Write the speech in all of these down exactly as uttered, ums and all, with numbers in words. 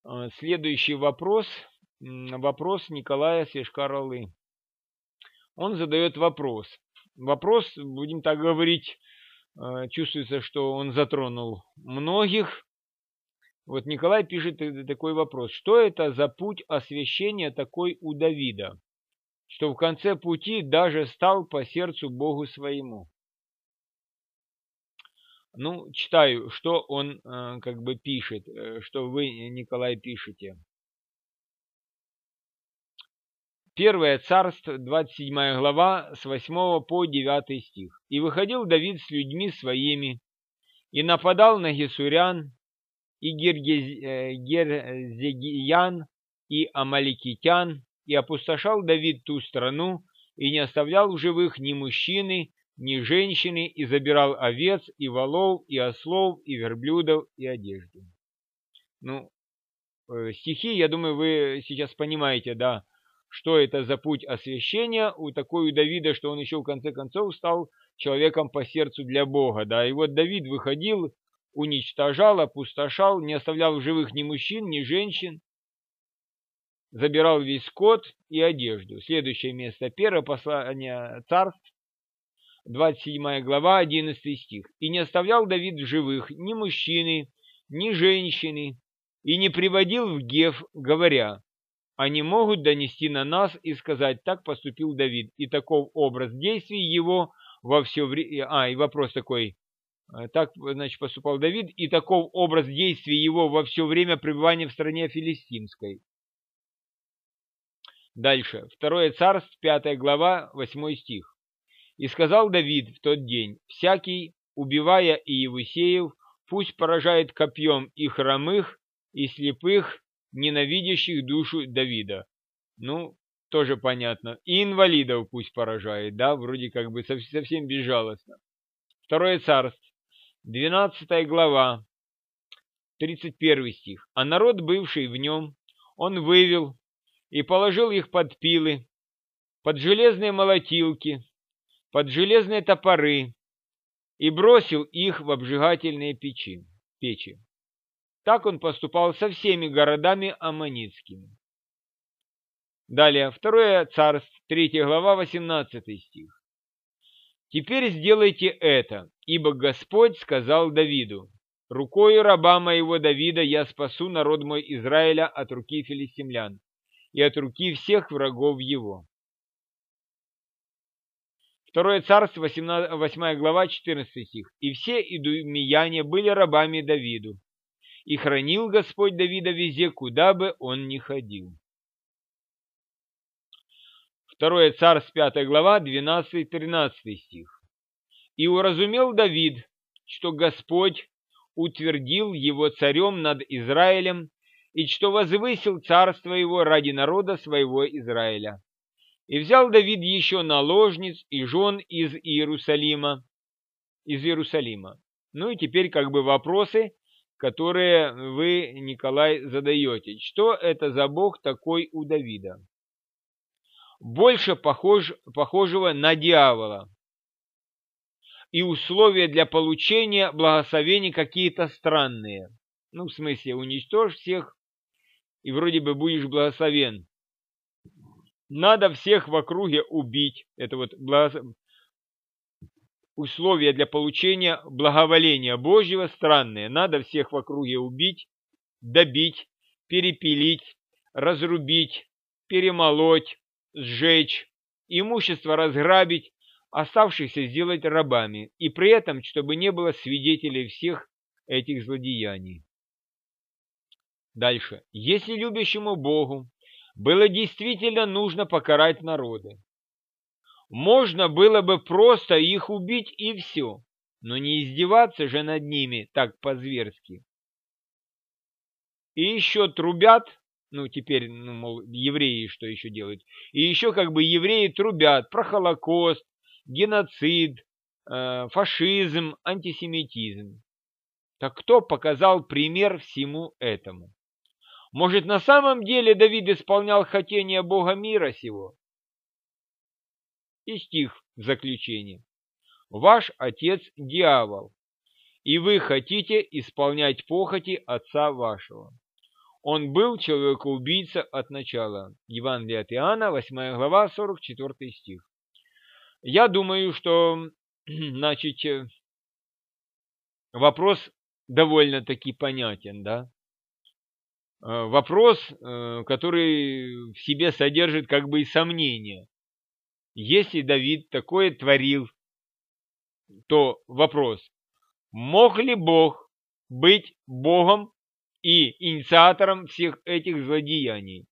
А, Следующий вопрос. м, Вопрос Николая Свешкар-Олы. Он задает вопрос. Вопрос, будем так говорить, э, чувствуется, что он затронул многих. Вот Николай пишет э, такой вопрос. Что это за путь освящения такой у Давида, что в конце пути даже стал по сердцу Богу своему? Ну, читаю, что он э, как бы пишет, э, что вы, Николай, пишете. Первое царство, двадцать седьмая глава, с восьмого по девятый стих. «И выходил Давид с людьми своими, и нападал на гесурян, и Гиргез- э, герзегиян, и амаликитян, и опустошал Давид ту страну, и не оставлял в живых ни мужчины, ни женщины, и забирал овец, и волов, и ослов, и верблюдов, и одежду». Ну, э, стихи, я думаю, вы сейчас понимаете, да, что это за путь освящения у такой у Давида, что он еще в конце концов стал человеком по сердцу для Бога, да, и вот Давид выходил, уничтожал, опустошал, не оставлял в живых ни мужчин, ни женщин, забирал весь скот и одежду. Следующее место, первое послание Царств, двадцать седьмая глава, одиннадцатый стих. «И не оставлял Давид в живых ни мужчины, ни женщины, и не приводил в Гев, говоря: они могут донести на нас и сказать: так поступил Давид». И таков образ действий его во все время... А, и вопрос такой. Так, значит, поступал Давид, и таков образ действий его во все время пребывания в стране филистимской. Дальше. Второе царство, пятая глава, восьмой стих. «И сказал Давид в тот день: всякий, убивая Иевусеев, пусть поражает копьем и хромых, и слепых, ненавидящих душу Давида». Ну, тоже понятно. И инвалидов пусть поражает, да, вроде как бы совсем безжалостно. Второе царство, двенадцатая глава, тридцать первый стих. «А народ, бывший в нем, он вывел и положил их под пилы, под железные молотилки, под железные топоры, и бросил их в обжигательные печи, печи. Так он поступал со всеми городами аммонитскими». Далее, второе царство, третья глава, восемнадцатый стих. «Теперь сделайте это, ибо Господь сказал Давиду: рукою раба моего Давида я спасу народ мой Израиля от руки филистимлян и от руки всех врагов его». Второе царство, восьмая глава, четырнадцатый стих. «И все идумеяне были рабами Давиду, и хранил Господь Давида везде, куда бы он ни ходил». Второе царство, пятая глава, двенадцатый-тринадцатый стих. «И уразумел Давид, что Господь утвердил его царем над Израилем, и что возвысил царство его ради народа своего Израиля. И взял Давид еще наложниц и жен из Иерусалима, из Иерусалима». Ну и теперь как бы вопросы, которые вы, Николай, задаете. Что это за Бог такой у Давида? Больше похож, похожего на дьявола. И условия для получения благословений какие-то странные. Ну, в смысле, уничтожь всех, и вроде бы будешь благословен. Надо всех в округе убить. Это вот благос... условия для получения благоволения Божьего странные. Надо всех в округе убить, добить, перепилить, разрубить, перемолоть, сжечь, имущество разграбить, оставшихся сделать рабами, и при этом, чтобы не было свидетелей всех этих злодеяний. Дальше. Если любящему Богу было действительно нужно покарать народы, можно было бы просто их убить и все, но не издеваться же над ними так по-зверски. И еще трубят, ну теперь, ну, мол, евреи что еще делают, и еще как бы евреи трубят про Холокост, геноцид, э, фашизм, антисемитизм. Так кто показал пример всему этому? Может, на самом деле Давид исполнял хотение Бога мира сего? И стих в заключение. «Ваш отец дьявол, и вы хотите исполнять похоти отца вашего. он был человекоубийца от начала. Евангелие от Иоанна, восьмая глава, сорок четвёртый стих. Я думаю, что, значит, вопрос довольно-таки понятен, да? Вопрос, который в себе содержит как бы и сомнение. Если Давид такое творил, то вопрос, мог ли Бог быть Богом и инициатором всех этих злодеяний?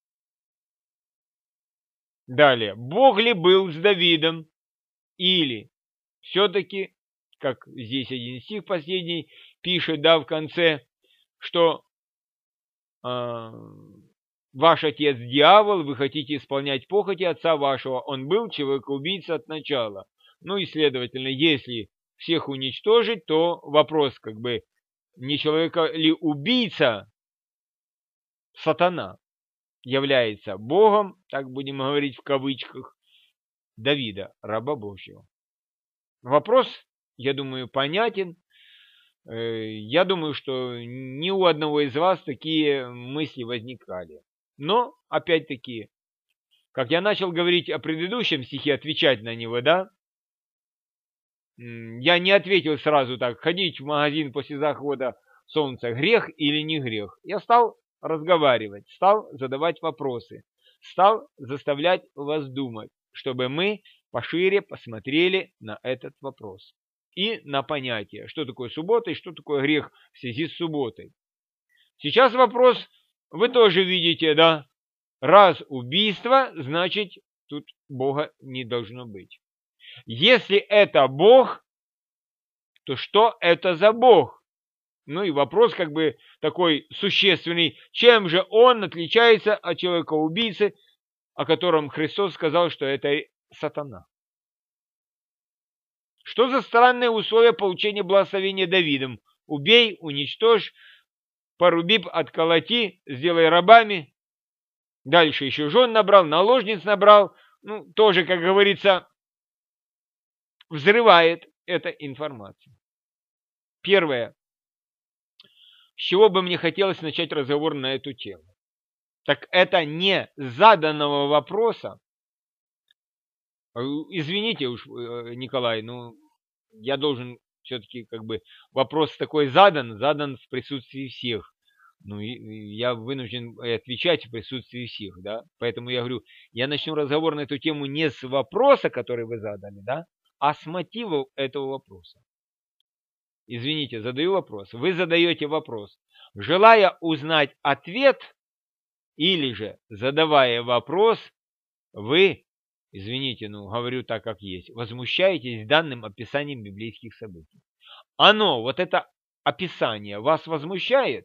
Далее, Бог ли был с Давидом? Или все-таки, как здесь один стих последний пишет, да, в конце, что э, ваш отец дьявол, вы хотите исполнять похоти отца вашего, он был человекоубийца от начала. Ну и, следовательно, если всех уничтожить, то вопрос, как бы, не человека ли убийца, сатана, является Богом, так будем говорить в кавычках, Давида, раба Божьего. Вопрос, я думаю, понятен. Я думаю, что ни у одного из вас такие мысли возникали. Но, опять-таки, как я начал говорить о предыдущем стихе, отвечать на него, да, я не ответил сразу так, ходить в магазин после захода солнца, грех или не грех. Я стал разговаривать, стал задавать вопросы, стал заставлять вас думать, чтобы мы пошире посмотрели на этот вопрос и на понятие, что такое суббота и что такое грех в связи с субботой. Сейчас вопрос, вы тоже видите, да, раз убийство, значит, тут Бога не должно быть. Если это Бог, то что это за Бог? Ну и вопрос как бы такой существенный, чем же он отличается от человека-убийцы, о котором Христос сказал, что это сатана. Что за странные условия получения благословения Давидом? Убей, уничтожь, поруби, отколоти, сделай рабами. Дальше еще жен набрал, наложниц набрал. Ну, тоже, как говорится, взрывает эта информация. Первое. С чего бы мне хотелось начать разговор на эту тему? Так это не заданного вопроса. Извините уж, Николай, но я должен все-таки, как бы, вопрос такой задан, задан в присутствии всех. Ну, и я вынужден отвечать в присутствии всех, да. Поэтому я говорю, я начну разговор на эту тему не с вопроса, который вы задали, да, а с мотивов этого вопроса. Извините, задаю вопрос. Вы задаете вопрос, желая узнать ответ, или же, задавая вопрос, вы, извините, ну, говорю так, как есть, возмущаетесь данным описанием библейских событий. Оно, вот это описание, вас возмущает?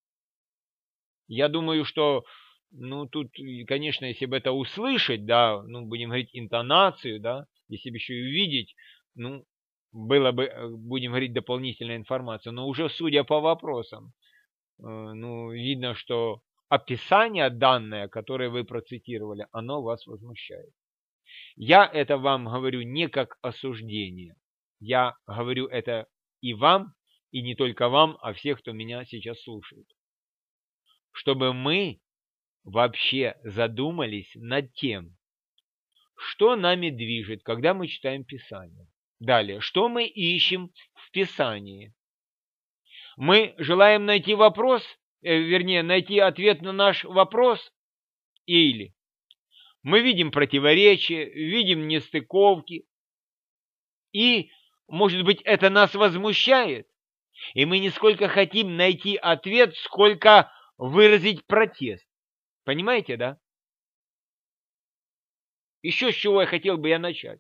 Я думаю, что, ну, тут, конечно, если бы это услышать, да, ну, будем говорить, интонацию, да, если бы еще и увидеть, ну, было бы, будем говорить, дополнительная информация. Но уже судя по вопросам, ну, видно, что описание данное, которое вы процитировали, оно вас возмущает. Я это вам говорю не как осуждение. Я говорю это и вам, и не только вам, а всех, кто меня сейчас слушает. Чтобы мы вообще задумались над тем, что нами движет, когда мы читаем Писание. Далее, что мы ищем в Писании? Мы желаем найти вопрос, э, вернее, найти ответ на наш вопрос, или мы видим противоречия, видим нестыковки, и, может быть, это нас возмущает, и мы не сколько хотим найти ответ, сколько выразить протест. Понимаете, да? Еще с чего я хотел бы я начать.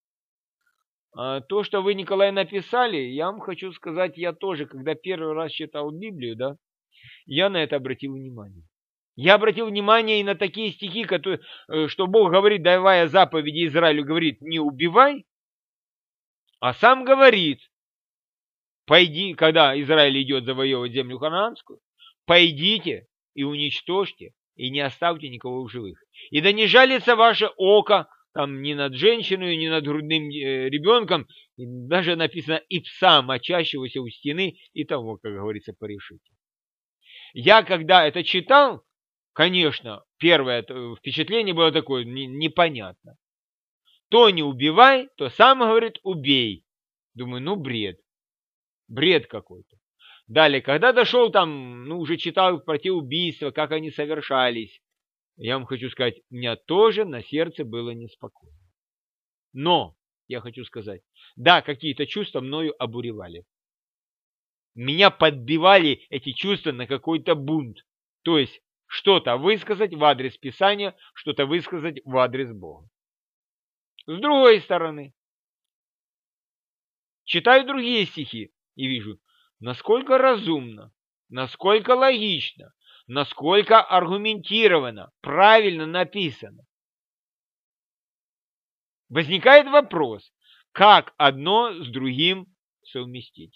То, что вы, Николай, написали, я вам хочу сказать, я тоже, когда первый раз читал Библию, да, я на это обратил внимание. Я обратил внимание и на такие стихи, которые, что Бог говорит, давая заповеди Израилю, говорит, не убивай, а сам говорит, пойди, когда Израиль идет завоевывать землю ханаанскую, пойдите и уничтожьте, и не оставьте никого в живых. И да не жалится ваше око, там ни над женщиной, ни над грудным ребенком, даже написано и пса, мочащегося у стены, и того, как говорится, порешите. Я когда это читал, конечно, первое впечатление было такое, непонятно. То не убивай, то сам говорит убей. Думаю, ну бред. Бред какой-то. Далее, когда дошел там, ну уже читал про те убийства, как они совершались, я вам хочу сказать, у меня тоже на сердце было неспокойно. Но, я хочу сказать, да, какие-то чувства мною обуревали. Меня подбивали эти чувства на какой-то бунт. То есть, что-то высказать в адрес Писания, что-то высказать в адрес Бога. С другой стороны, читаю другие стихи и вижу, насколько разумно, насколько логично, насколько аргументированно, правильно написано. Возникает вопрос, как одно с другим совместить?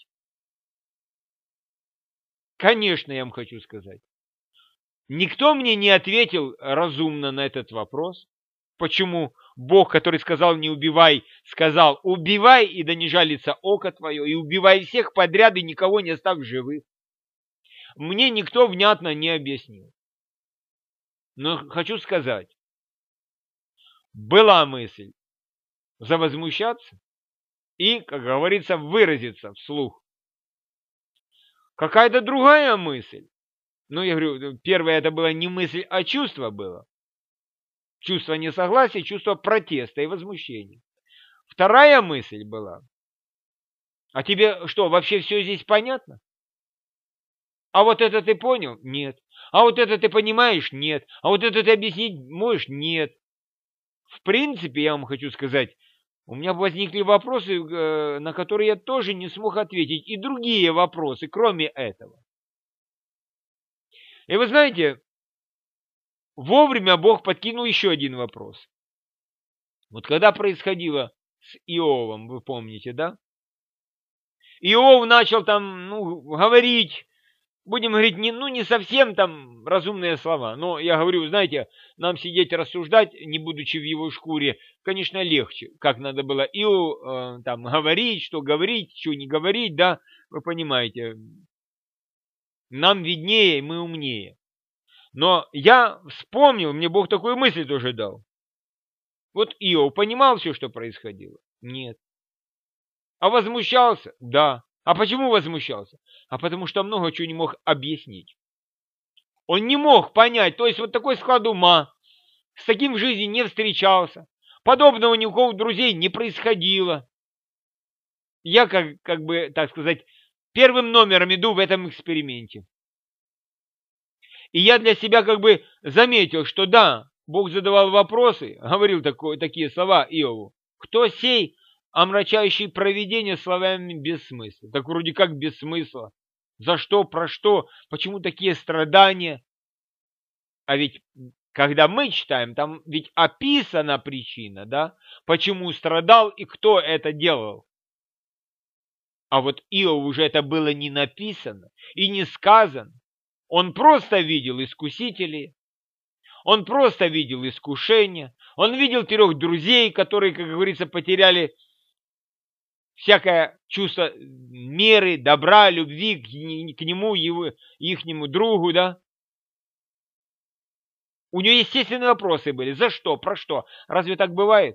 Конечно, я вам хочу сказать, никто мне не ответил разумно на этот вопрос. Почему Бог, который сказал не убивай, сказал убивай, и да не жалится око твое, и убивай всех подряд, и никого не оставь живых. Мне никто внятно не объяснил. Но хочу сказать, была мысль завозмущаться и, как говорится, выразиться вслух. Какая-то другая мысль. Ну, я говорю, первое это была не мысль, а чувство было. Чувство несогласия, чувство протеста и возмущения. Вторая мысль была. А тебе что, вообще все здесь понятно? А вот это ты понял? Нет. А вот это ты понимаешь? Нет. А вот это ты объяснить можешь? Нет. В принципе, я вам хочу сказать, у меня возникли вопросы, на которые я тоже не смог ответить. И другие вопросы, кроме этого. И вы знаете, вовремя Бог подкинул еще один вопрос. Вот когда происходило с Иовом, вы помните, да? Иов начал там, ну, говорить, будем говорить, не, ну, не совсем там разумные слова. Но я говорю, знаете, нам сидеть рассуждать, не будучи в его шкуре, конечно, легче. Как надо было Иов э, там говорить, что говорить, что не говорить, да, вы понимаете. Нам виднее, мы умнее. Но я вспомнил, мне Бог такую мысль тоже дал. Вот Иов понимал все, что происходило? Нет. А возмущался? Да. А почему возмущался? А потому что много чего не мог объяснить. Он не мог понять, то есть вот такой склад ума, с таким в жизни не встречался. Подобного ни у кого друзей не происходило. Я, как, как бы, так сказать, первым номером иду в этом эксперименте. И я для себя как бы заметил, что да, Бог задавал вопросы, говорил такое, такие слова Иову. Кто сей, омрачающий провидение словами без смысла? Так вроде как без смысла. За что, про что, почему такие страдания? А ведь, когда мы читаем, там ведь описана причина, да? Почему страдал и кто это делал. А вот Иову уже это было не написано и не сказано. Он просто видел искусителей, он просто видел искушения, он видел трех друзей, которые, как говорится, потеряли всякое чувство меры, добра, любви к, к нему, его, ихнему другу, да. У него естественные вопросы были. За что? Про что? Разве так бывает?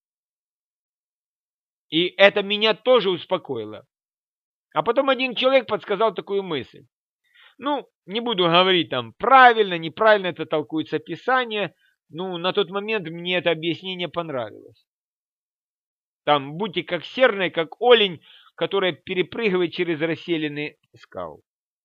И это меня тоже успокоило. А потом один человек подсказал такую мысль. Ну, не буду говорить там правильно, неправильно это толкуется Писание. Ну, на тот момент мне это объяснение понравилось. Там будьте как серная, как олень, которая перепрыгивает через расселенные скалы.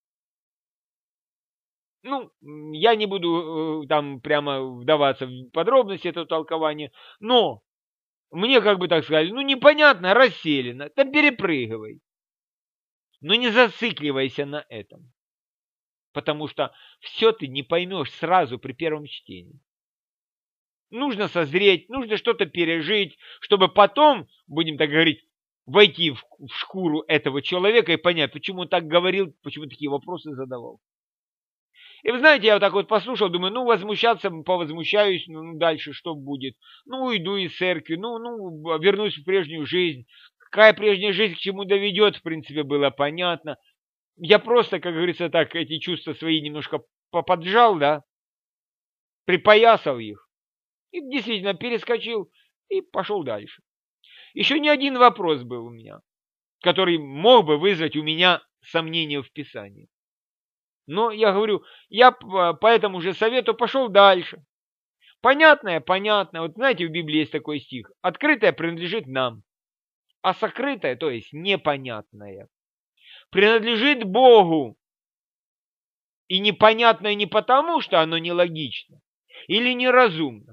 Ну, я не буду там прямо вдаваться в подробности этого толкования, но мне как бы так сказали, ну непонятно, расселено, там перепрыгивай. Но не зацикливайся на этом. Потому что все ты не поймешь сразу при первом чтении. Нужно созреть, нужно что-то пережить, чтобы потом, будем так говорить, войти в, в шкуру этого человека и понять, почему он так говорил, почему такие вопросы задавал. И вы знаете, я вот так вот послушал, думаю, ну, возмущаться, повозмущаюсь, ну, дальше что будет? Ну, уйду из церкви, ну, ну, вернусь в прежнюю жизнь. Какая прежняя жизнь к чему доведет, в принципе, было понятно. Я просто, как говорится, так эти чувства свои немножко поподжал, да, припоясал их. И действительно перескочил и пошел дальше. Еще не один вопрос был у меня, который мог бы вызвать у меня сомнения в Писании. Но я говорю, я по этому же совету пошел дальше. Понятное, понятно. Вот знаете, в Библии есть такой стих. Открытое принадлежит нам, а сокрытое, то есть непонятное, принадлежит Богу. И непонятное не потому, что оно нелогично или неразумно,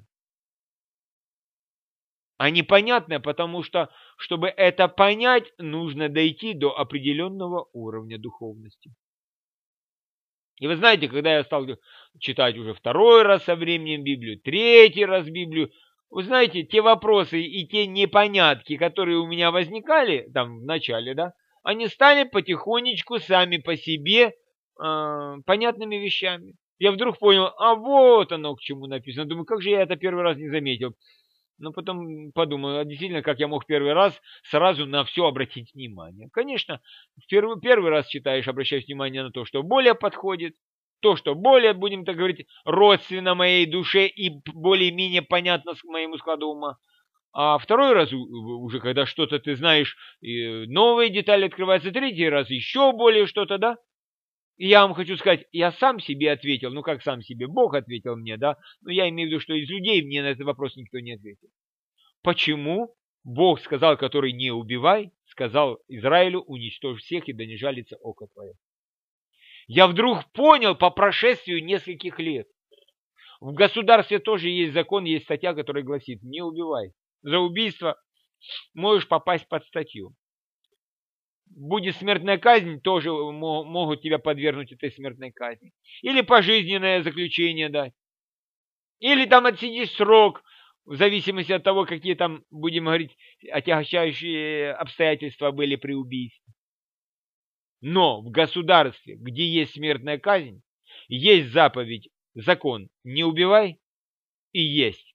а непонятное, потому что, чтобы это понять, нужно дойти до определенного уровня духовности. И вы знаете, когда я стал читать уже второй раз со временем Библию, третий раз Библию, вы знаете, те вопросы и те непонятки, которые у меня возникали там в начале, да, они стали потихонечку сами по себе э, понятными вещами. Я вдруг понял, а вот оно к чему написано. Думаю, как же я это первый раз не заметил. Но потом подумал, а действительно, как я мог первый раз сразу на все обратить внимание. Конечно, в первый, первый раз читаешь, обращаешь внимание на то, что более подходит, то, что более, будем так говорить, родственно моей душе и более-менее понятно с моему складу ума. А второй раз уже, когда что-то ты знаешь, новые детали открываются, третий раз еще более что-то, да? И я вам хочу сказать, я сам себе ответил, ну как сам себе, Бог ответил мне, да, но я имею в виду, что из людей мне на этот вопрос никто не ответил. Почему Бог сказал, который не убивай, сказал Израилю, уничтожь всех и да не жалится око твое? Я вдруг понял по прошествию нескольких лет. В государстве тоже есть закон, есть статья, которая гласит, не убивай. За убийство можешь попасть под статью. Будет смертная казнь, тоже могут тебя подвергнуть этой смертной казни. Или пожизненное заключение дать. Или там отсидишь срок, в зависимости от того, какие там, будем говорить, отягчающие обстоятельства были при убийстве. Но в государстве, где есть смертная казнь, есть заповедь, закон «не убивай» и есть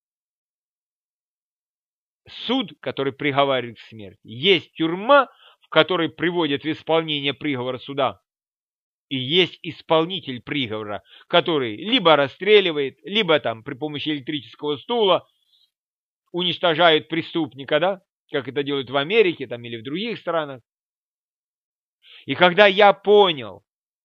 суд, который приговаривает к смерти. Есть тюрьма, в которой приводят в исполнение приговора суда. И есть исполнитель приговора, который либо расстреливает, либо там при помощи электрического стула уничтожает преступника, да, как это делают в Америке там, или в других странах. И когда я понял,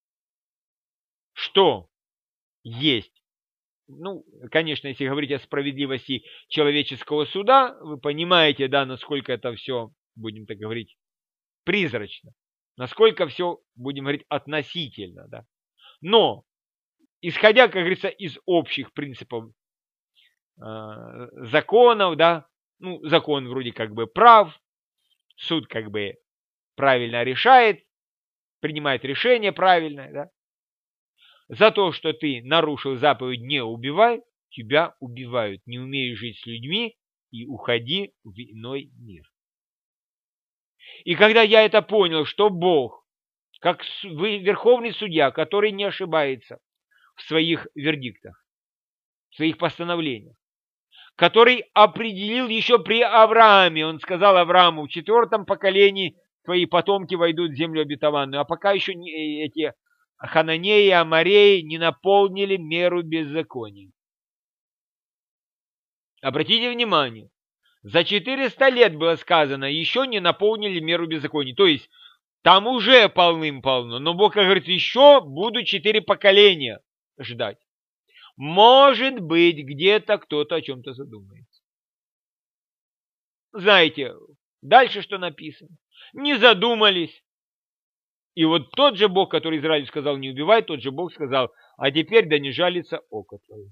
что есть, ну, конечно, если говорить о справедливости человеческого суда, вы понимаете, да, насколько это все, будем так говорить, призрачно. Насколько все, будем говорить, относительно, да. Но, исходя, как говорится, из общих принципов э, законов, да, ну, закон вроде как бы прав, суд как бы правильно решает, принимает решение правильное, да. За то, что ты нарушил заповедь «не убивай», тебя убивают. Не умеешь жить с людьми и уходи в иной мир. И когда я это понял, что Бог, как верховный судья, который не ошибается в своих вердиктах, в своих постановлениях, который определил еще при Аврааме, он сказал Аврааму, в четвертом поколении твои потомки войдут в землю обетованную, а пока еще не, эти хананеи и амореи не наполнили меру беззакония. Обратите внимание, за четыреста лет было сказано, еще не наполнили меру беззакония. То есть, там уже полным-полно. Но Бог, как говорится, еще будут четыре поколения ждать. Может быть, где-то кто-то о чем-то задумается. Знаете, дальше что написано? Не задумались. И вот тот же Бог, который Израилю сказал, не убивай, тот же Бог сказал, а теперь да не жалится око твое.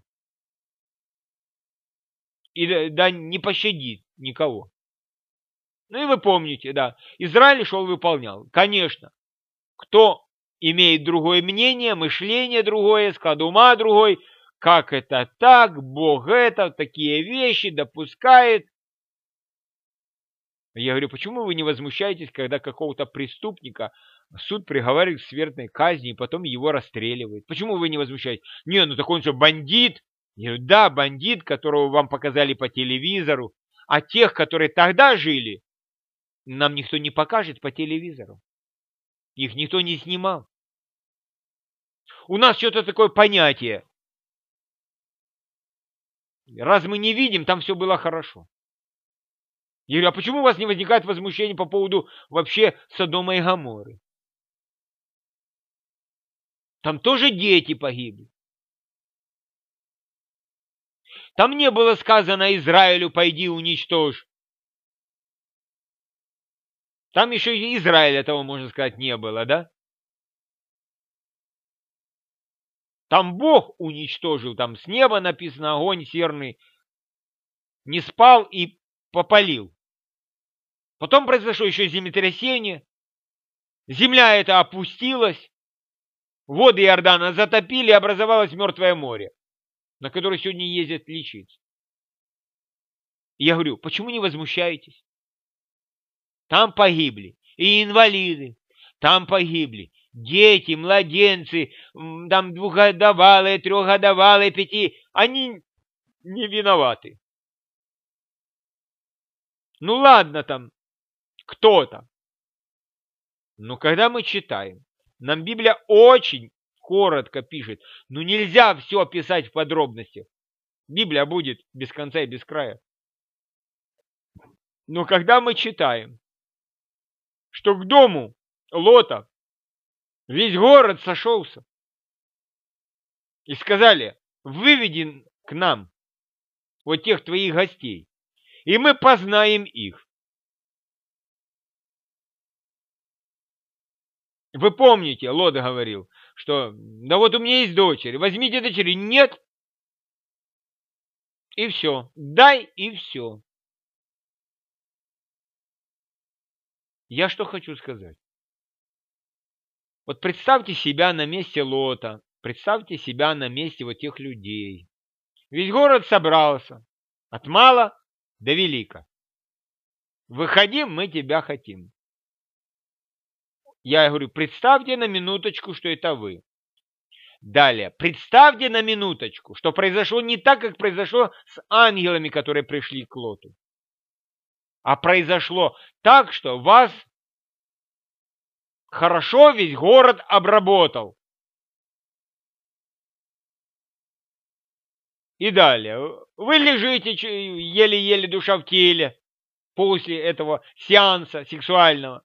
И да не пощадит никого. Ну и вы помните, да, Израиль шел выполнял. Конечно, кто имеет другое мнение, мышление другое, склад ума другой, как это так, Бог это, такие вещи допускает. Я говорю, почему вы не возмущаетесь, когда какого-то преступника суд приговаривает к смертной казни и потом его расстреливает? Почему вы не возмущаетесь? Не, ну так он же бандит. Я говорю, да, бандит, которого вам показали по телевизору, а тех, которые тогда жили, нам никто не покажет по телевизору. Их никто не снимал. У нас что-то такое понятие. Раз мы не видим, там все было хорошо. Я говорю, а почему у вас не возникает возмущение по поводу вообще Содома и Гоморры? Там тоже дети погибли. Там не было сказано Израилю, пойди уничтожь. Там еще и Израиль этого, можно сказать, не было, да? Там Бог уничтожил, там с неба написано огонь серный, не спал и попалил. Потом произошло еще землетрясение, земля эта опустилась, воды Иордана затопили, и образовалось Мертвое море, на которое сегодня ездят лечиться. И я говорю, почему не возмущаетесь? Там погибли и инвалиды, там погибли дети, младенцы, там двухгодовалые, трехгодовалые, пяти. Они не виноваты. Ну ладно там, кто-то. Но когда мы читаем, нам Библия очень коротко пишет, ну нельзя все описать в подробностях. Библия будет без конца и без края. Но когда мы читаем, что к дому Лота весь город сошелся и сказали, выведи к нам вот тех твоих гостей, и мы познаем их. Вы помните, Лот говорил, что да вот у меня есть дочери, возьмите дочери. Нет. И все. Дай, и все. Я что хочу сказать. Вот представьте себя на месте Лота, представьте себя на месте вот тех людей. Весь город собрался, от мала до велика. Выходи, мы тебя хотим. Я говорю, представьте на минуточку, что это вы. Далее, представьте на минуточку, что произошло не так, как произошло с ангелами, которые пришли к Лоту. А произошло так, что вас хорошо весь город обработал. И далее, вы лежите еле-еле душа в теле после этого сеанса сексуального.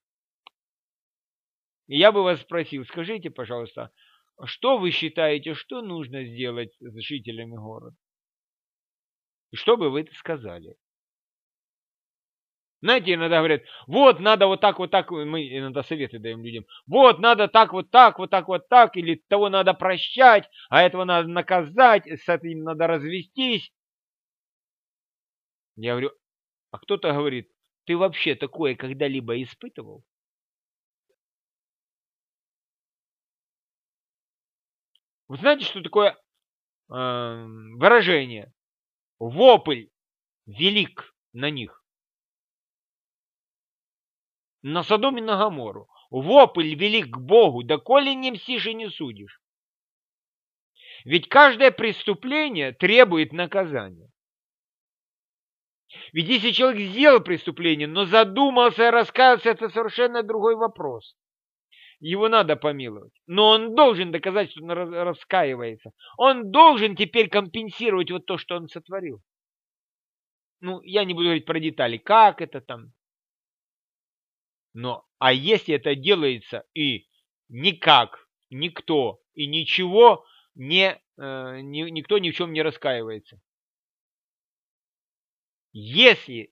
И я бы вас спросил, скажите, пожалуйста, что вы считаете, что нужно сделать с жителями города? И что бы вы сказали? Знаете, иногда говорят, вот надо вот так, вот так, мы иногда советы даем людям, вот надо так, вот так, вот так, вот так, или того надо прощать, а этого надо наказать, с этим надо развестись. Я говорю, а кто-то говорит, ты вообще такое когда-либо испытывал? Вы знаете, что такое э, выражение? Вопль велик на них. На Содом и на Гоморру. Вопль велик к Богу, доколе не мстишь и не судишь. Ведь каждое преступление требует наказания. Ведь если человек сделал преступление, но задумался и раскаялся, это совершенно другой вопрос. Его надо помиловать. Но он должен доказать, что он раскаивается. Он должен теперь компенсировать вот то, что он сотворил. Ну, я не буду говорить про детали, как это там. Но, а если это делается и никак, никто и ничего, не, э, ни, никто ни в чем не раскаивается. Если,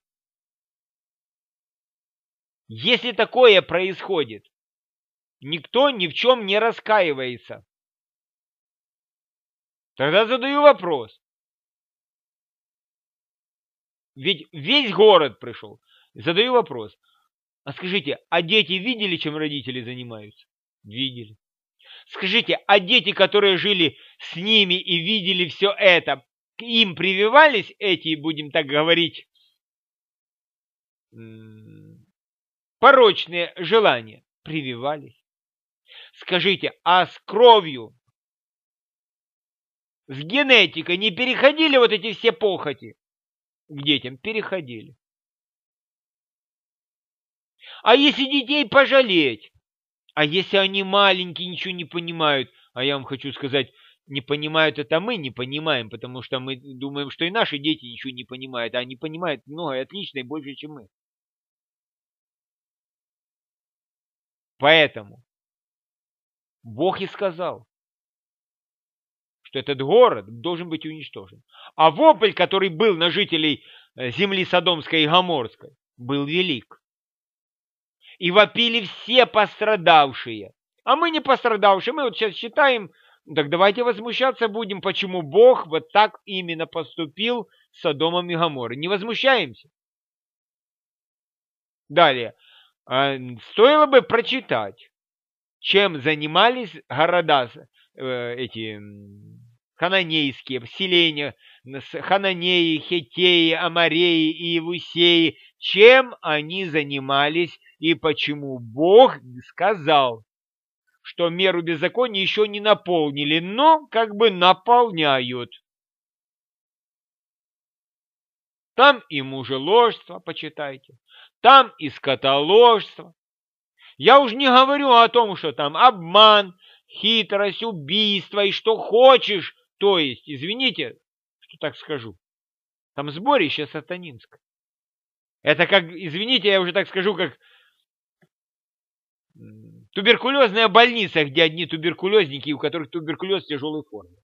если такое происходит, никто ни в чем не раскаивается, тогда задаю вопрос. Ведь весь город пришел. Задаю вопрос. А скажите, а дети видели, чем родители занимаются? Видели. Скажите, а дети, которые жили с ними и видели все это, к им прививались эти, будем так говорить, порочные желания? Прививались. Скажите, а с кровью, с генетикой не переходили вот эти все похоти к детям? Переходили. А если детей пожалеть, А если они маленькие, ничего не понимают, а я вам хочу сказать, не понимают это мы не понимаем, потому что мы думаем, что и наши дети ничего не понимают, а они понимают многое отлично и больше, чем мы. Поэтому Бог и сказал, что этот город должен быть уничтожен. А вопль, который был на жителей земли Содомской и Гоморской, был велик. И вопили все пострадавшие. А мы не пострадавшие. Мы вот сейчас считаем, так давайте возмущаться будем, почему Бог вот так именно поступил с Содомом и Гоморрой. Не возмущаемся. Далее. Стоило бы прочитать, чем занимались города эти хананейские, селения, хананеи, хеттеи, амореи и иевусеи, чем они занимались и почему Бог сказал, что меру беззакония еще не наполнили, но как бы наполняют. Там и мужеложство, почитайте, там и скотоложство. Я уж не говорю о том, что там обман, хитрость, убийство и что хочешь, то есть, извините, что так скажу, там сборище сатанинское. Это как, извините, я уже так скажу, как туберкулезная больница, где одни туберкулезники, у которых туберкулез в тяжелой форме.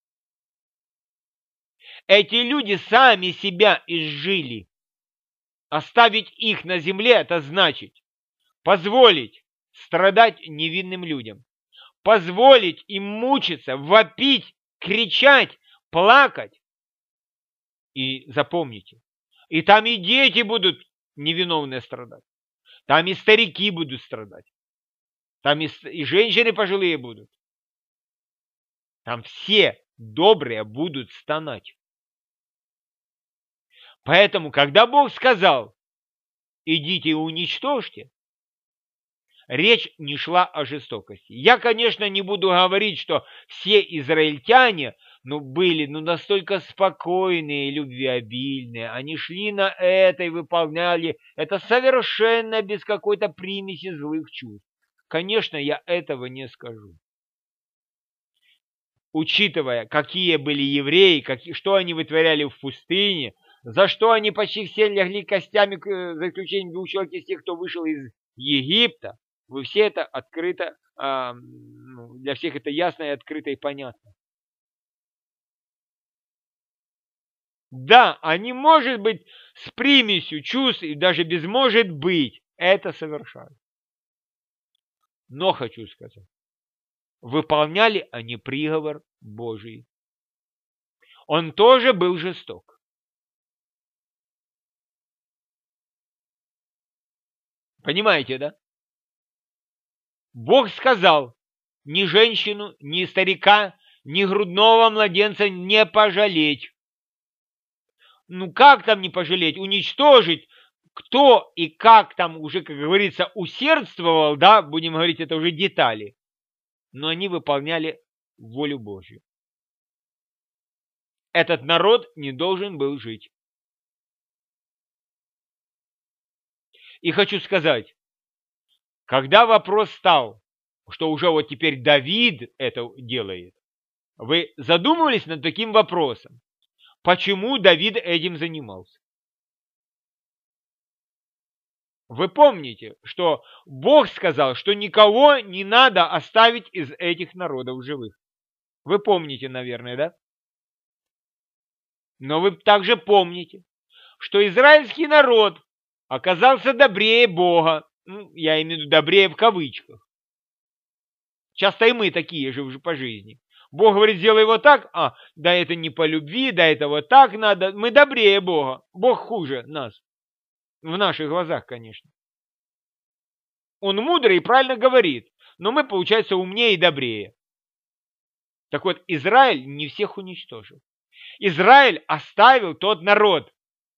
Эти люди сами себя изжили. Оставить их на земле, это значит позволить страдать невинным людям. Позволить им мучиться, вопить, кричать, плакать. И запомните, и там и дети будут невиновные страдать. Там и старики будут страдать. Там и, и женщины пожилые будут. Там все добрые будут стонать. Поэтому, когда Бог сказал, идите и уничтожьте, речь не шла о жестокости. Я, конечно, не буду говорить, что все израильтяне ну, были ну, настолько спокойные и любвеобильные. Они шли на это и выполняли это совершенно без какой-то примеси злых чувств. Конечно, я этого не скажу. Учитывая, какие были евреи, какие, что они вытворяли в пустыне, за что они почти все легли костями, за исключением двух человек из тех, кто вышел из Египта, вы все это открыто, э, для всех это ясно и открыто и понятно. Да, они, может быть, с примесью чувств и даже без может быть это совершают. Но хочу сказать, выполняли они приговор Божий. Он тоже был жесток. Понимаете, да? Бог сказал, ни женщину, ни старика, ни грудного младенца не пожалеть. Ну как там не пожалеть? Уничтожить. Кто и как там уже, как говорится, усердствовал, да, будем говорить, это уже детали. Но они выполняли волю Божью. Этот народ не должен был жить. И хочу сказать, когда вопрос стал, что уже вот теперь Давид это делает, вы задумывались над таким вопросом? Почему Давид этим занимался? Вы помните, что Бог сказал, что никого не надо оставить из этих народов живых. Вы помните, наверное, да? Но вы также помните, что израильский народ оказался добрее Бога. Ну, я имею в виду добрее в кавычках. Часто и мы такие же уже по жизни. Бог говорит, сделай вот так, а, да это не по любви, да это вот так надо. Мы добрее Бога. Бог хуже нас. В наших глазах, конечно. Он мудрый и правильно говорит, но мы, получается, умнее и добрее. Так вот, Израиль не всех уничтожил. Израиль оставил тот народ.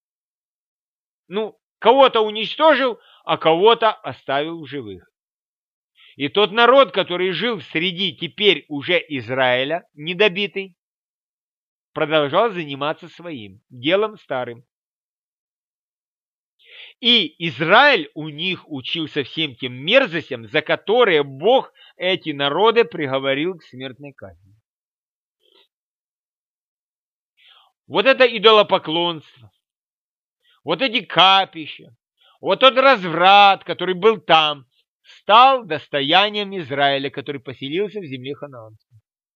Ну, кого-то уничтожил, а кого-то оставил в живых. И тот народ, который жил среди теперь уже Израиля, недобитый, продолжал заниматься своим делом старым. И Израиль у них учился всем тем мерзостям, за которые Бог эти народы приговорил к смертной казни. Вот это идолопоклонство, вот эти капища, вот тот разврат, который был там, стал достоянием Израиля, который поселился в земле ханаанской.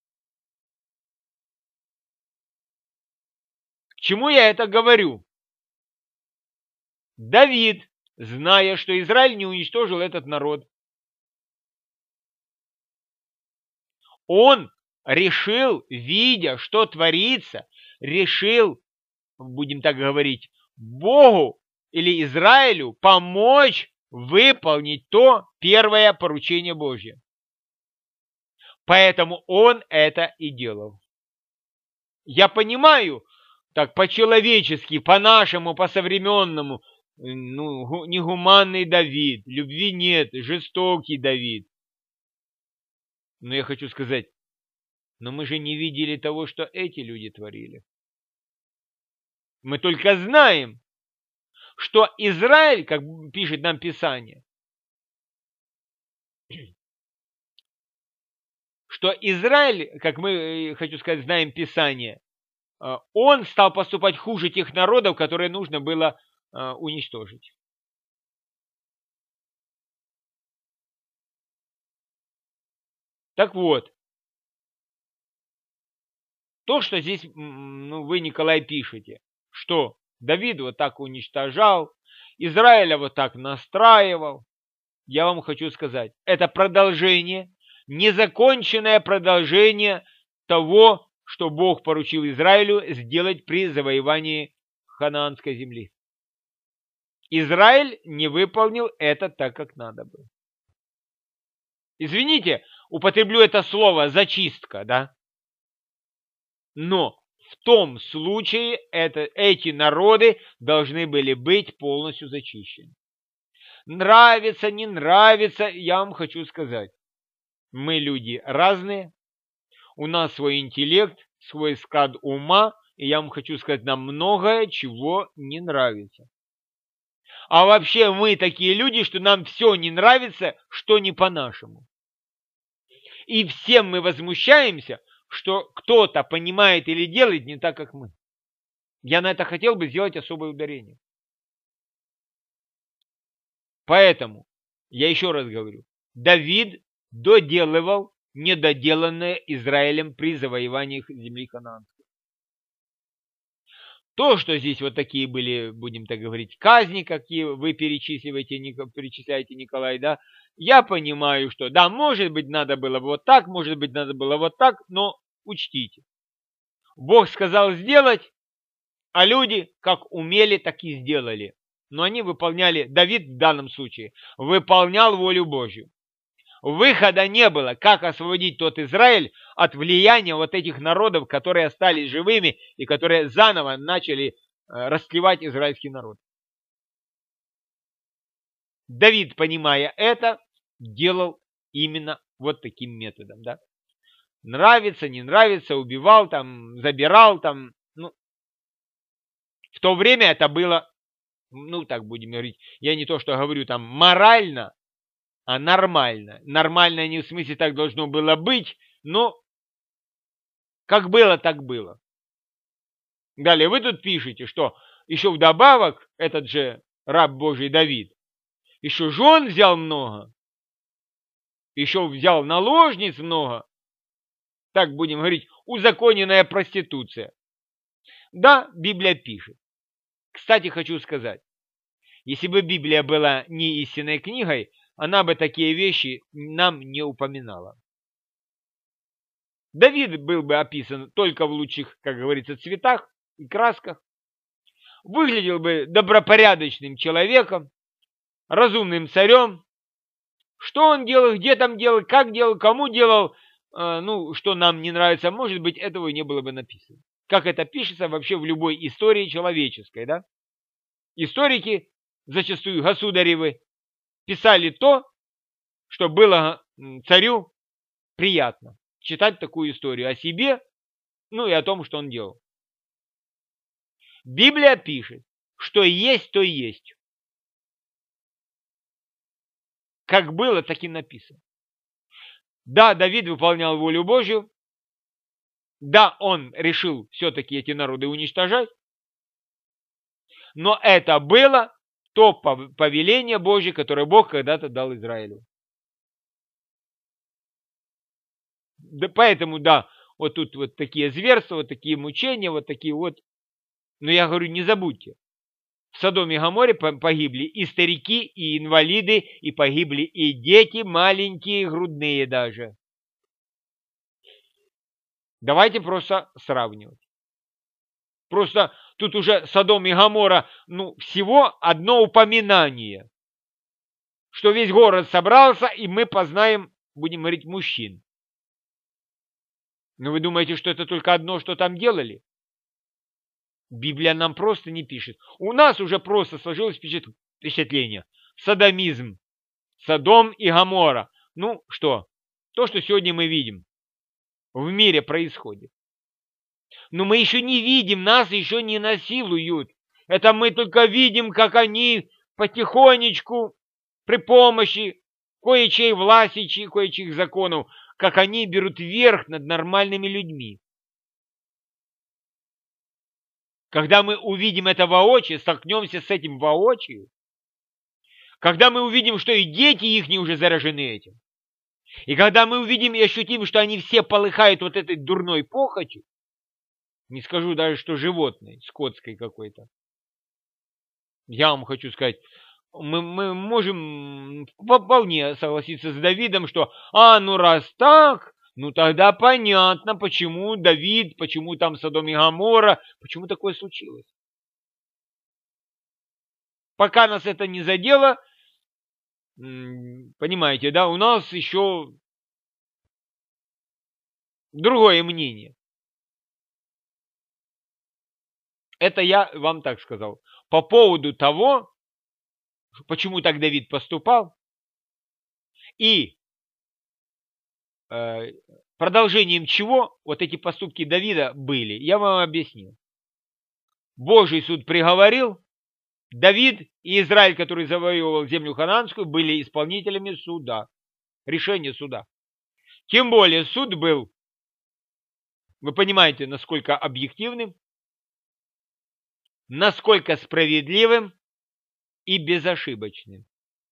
К чему я это говорю? Давид, зная, что Израиль не уничтожил этот народ, он решил, видя, что творится, решил, будем так говорить, Богу или Израилю помочь выполнить то первое поручение Божье. Поэтому он это и делал. Я понимаю, так по-человечески, по-нашему, по-современному, ну, негуманный Давид, любви нет, жестокий Давид. Но я хочу сказать, но мы же не видели того, что эти люди творили. Мы только знаем, что Израиль, как пишет нам Писание, что Израиль, как мы, хочу сказать, знаем Писание, он стал поступать хуже тех народов, которые нужно было уничтожить. Так вот, то, что здесь, ну, вы, Николай, пишете, что Давид вот так уничтожал, Израиля вот так настраивал, я вам хочу сказать, это продолжение, незаконченное продолжение того, что Бог поручил Израилю сделать при завоевании ханаанской земли. Израиль не выполнил это так, как надо было. Извините, употреблю это слово «зачистка», да? Но в том случае это, эти народы должны были быть полностью зачищены. Нравится, не нравится, я вам хочу сказать. Мы люди разные, у нас свой интеллект, свой склад ума, и я вам хочу сказать, нам многое чего не нравится. А вообще мы такие люди, что нам все не нравится, что не по-нашему. И всем мы возмущаемся, что кто-то понимает или делает не так, как мы. Я на это хотел бы сделать особое ударение. Поэтому, я еще раз говорю, Давид доделывал недоделанное Израилем при завоевании земли ханаанской. То, что здесь вот такие были, будем так говорить, казни, какие вы перечисливаете, перечисляете, Николай, да, я понимаю, что да, может быть, надо было вот так, может быть, надо было вот так, но учтите. Бог сказал сделать, а люди как умели, так и сделали. Но они выполняли, Давид в данном случае, выполнял волю Божью. Выхода не было, как освободить тот Израиль от влияния вот этих народов, которые остались живыми и которые заново начали растлевать израильский народ. Давид, понимая это, делал именно вот таким методом, да. Нравится, не нравится, убивал, там, забирал, там, ну, в то время это было, ну, так будем говорить, я не то, что говорю там морально, а нормально. Нормально не в смысле так должно было быть, но как было, так было. Далее вы тут пишете, что еще вдобавок этот же раб Божий Давид еще жен взял много, еще взял наложниц много, так будем говорить, узаконенная проституция. Да, Библия пишет. Кстати, хочу сказать, если бы Библия была не истинной книгой, она бы такие вещи нам не упоминала. Давид был бы описан только в лучших, как говорится, цветах и красках. Выглядел бы добропорядочным человеком, разумным царем. Что он делал, где там делал, как делал, кому делал, э, ну, что нам не нравится, может быть, этого и не было бы написано. Как это пишется вообще в любой истории человеческой, да? Историки, зачастую государевы, писали то, что было царю приятно. Читать такую историю о себе, ну и о том, что он делал. Библия пишет, что есть, то есть. как было, так и написано. Да, Давид выполнял волю Божью. Да, он решил все-таки эти народы уничтожать. Но это было то повеление Божье, которое Бог когда-то дал Израилю. Да, поэтому, да, вот тут вот такие зверства, вот такие мучения, вот такие вот. Но я говорю, не забудьте. В Содоме и Гоморе погибли и старики, и инвалиды, и погибли и дети маленькие, грудные даже. Давайте просто сравнивать. Просто тут уже Содом и Гомора, ну, всего одно упоминание. Что весь город собрался, и мы познаем, будем говорить, мужчин. Но вы думаете, что это только одно, что там делали? Библия нам просто не пишет. У нас уже просто сложилось впечатление. Содомизм. Содом и Гомора. Ну что? То, что сегодня мы видим, в мире происходит. Но мы еще не видим, нас еще не насилуют. Это мы только видим, как они потихонечку, при помощи кое-чьей власти, кое-чьих законов, как они берут верх над нормальными людьми. Когда мы увидим это воочию, столкнемся с этим воочию, когда мы увидим, что и дети их не уже заражены этим, и когда мы увидим и ощутим, что они все полыхают вот этой дурной похотью, не скажу даже, что животной, скотской какой-то, я вам хочу сказать, мы, мы можем вполне согласиться с Давидом, что, а, ну раз так, ну тогда понятно, почему Давид, почему там Содом и Гомора, почему такое случилось. Пока нас это не задело, понимаете, да, у нас еще другое мнение. Это я вам так сказал. По поводу того, почему так Давид поступал, и э, продолжением чего вот эти поступки Давида были, я вам объяснил. Божий суд приговорил, Давид и Израиль, который завоевывал землю хананскую, были исполнителями суда, решения суда. Тем более суд был, вы понимаете, насколько объективным, насколько справедливым и безошибочным.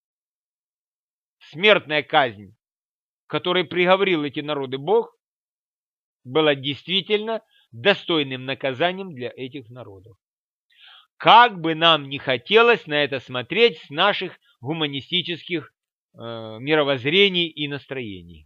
Смертная казнь, которой приговорил эти народы Бог, была действительно достойным наказанием для этих народов. Как бы нам ни хотелось на это смотреть с наших гуманистических э, мировоззрений и настроений.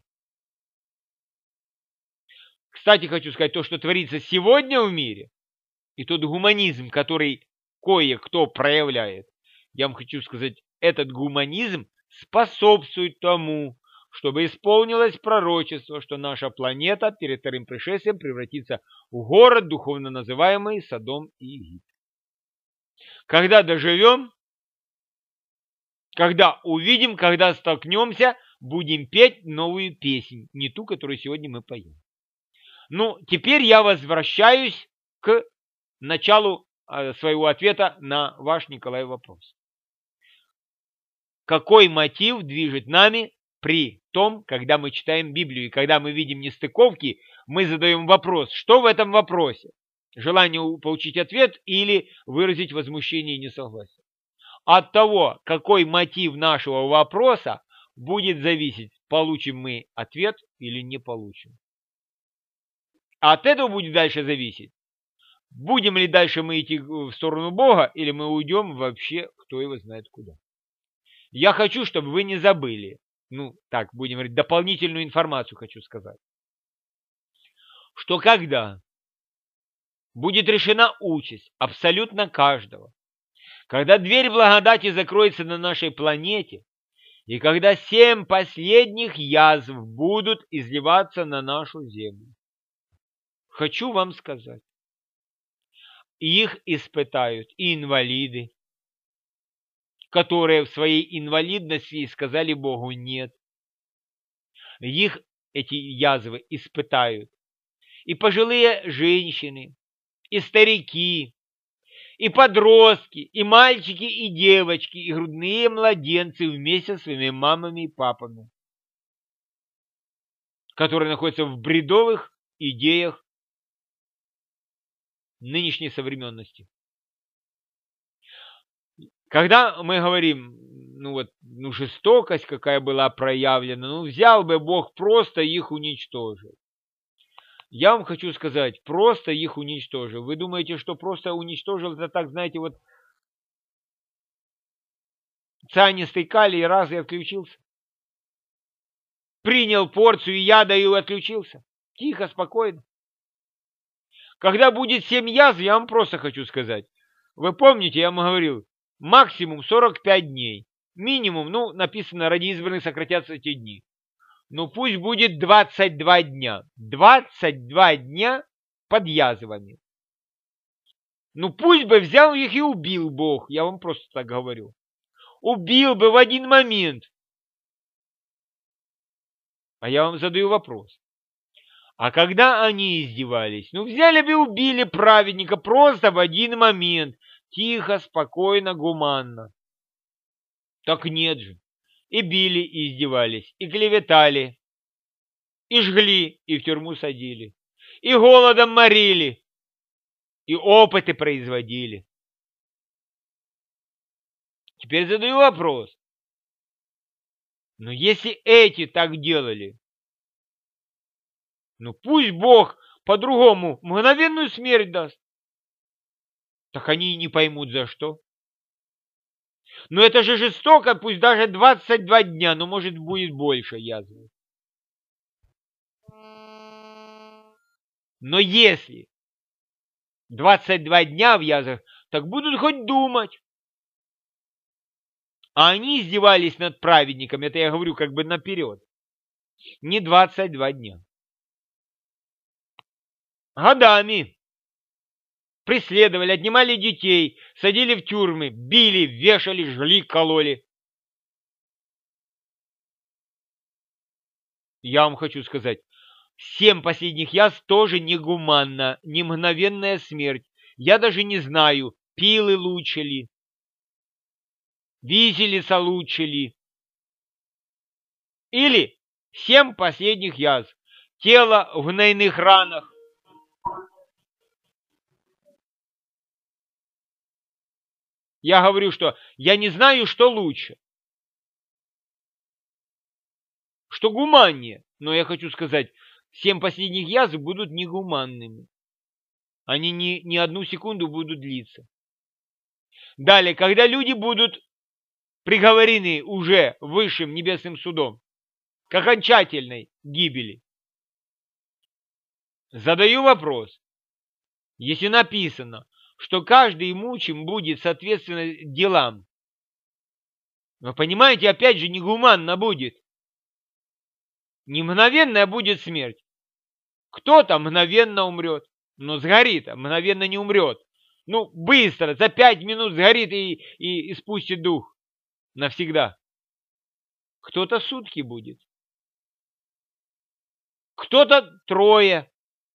Кстати, хочу сказать, то, что творится сегодня в мире, и тот гуманизм, который кое-кто проявляет, я вам хочу сказать, этот гуманизм способствует тому, чтобы исполнилось пророчество, что наша планета перед вторым пришествием превратится в город, духовно называемый Содом и Египет. Когда доживем, когда увидим, когда столкнемся, будем петь новую песнь, не ту, которую сегодня мы поем. Ну, теперь я возвращаюсь к началу своего ответа на ваш, Николай, вопрос. Какой мотив движет нами при том, когда мы читаем Библию, и когда мы видим нестыковки, мы задаем вопрос, что в этом вопросе? Желание получить ответ или выразить возмущение и несогласие. От того, какой мотив нашего вопроса, будет зависеть, получим мы ответ или не получим. А от этого будет дальше зависеть, будем ли дальше мы идти в сторону Бога, или мы уйдем вообще, кто его знает куда. Я хочу, чтобы вы не забыли, ну так, будем говорить, дополнительную информацию хочу сказать, что когда будет решена участь абсолютно каждого, когда дверь благодати закроется на нашей планете, и когда семь последних язв будут изливаться на нашу землю, хочу вам сказать, их испытают и инвалиды, которые в своей инвалидности сказали Богу нет. Их эти язвы испытают и пожилые женщины, и старики, и подростки, и мальчики, и девочки, и грудные младенцы вместе со своими мамами и папами, которые находятся в бредовых идеях нынешней современности. Когда мы говорим, ну вот, ну жестокость какая была проявлена, ну взял бы Бог просто их уничтожил. Я вам хочу сказать, просто их уничтожил. Вы думаете, что просто уничтожил, это так, знаете, вот цианистый калий раз и отключился? Принял порцию яда и отключился? Тихо, спокойно. Когда будет семь язв, я вам просто хочу сказать. Вы помните, я вам говорил, максимум сорок пять дней. Минимум, ну, написано, ради избранных сократятся эти дни. Ну, пусть будет двадцать два дня. двадцать два дня под язвами. Ну, пусть бы взял их и убил Бог. Я вам просто так говорю. Убил бы в один момент. А я вам задаю вопрос. А когда они издевались? Ну, взяли бы и убили праведника просто в один момент. Тихо, спокойно, гуманно. Так нет же. И били, и издевались, и клеветали, и жгли, и в тюрьму садили, и голодом морили, и опыты производили. Теперь задаю вопрос. Но если эти так делали, ну пусть Бог по-другому мгновенную смерть даст. Так они и не поймут за что. Но это же жестоко, пусть даже двадцать два дня, но может будет больше язвы. Но если двадцать два дня в язвах, так будут хоть думать. А они издевались над праведником, это я говорю как бы наперед. Не двадцать два дня. Годами. Преследовали, отнимали детей, садили в тюрьмы, били, вешали, жгли, кололи. Я вам хочу сказать, семь последних язв тоже негуманно, не мгновенная смерть. Я даже не знаю, пилы лучше ли, виселица лучше ли. Или семь последних язв. Тело в гнойных ранах. Я говорю, что я не знаю, что лучше. Что гуманнее. Но я хочу сказать, семь последних язв будут негуманными. Они не, не одну секунду будут длиться. Далее, когда люди будут приговорены уже высшим небесным судом к окончательной гибели, задаю вопрос. Если написано, что каждый мучим будет соответственно делам, вы понимаете, опять же, негуманно будет. Не мгновенная будет смерть. Кто-то мгновенно умрет, но сгорит, а мгновенно не умрет. Ну, быстро, за пять минут сгорит и, и, и спустит дух навсегда. Кто-то сутки будет. Кто-то трое.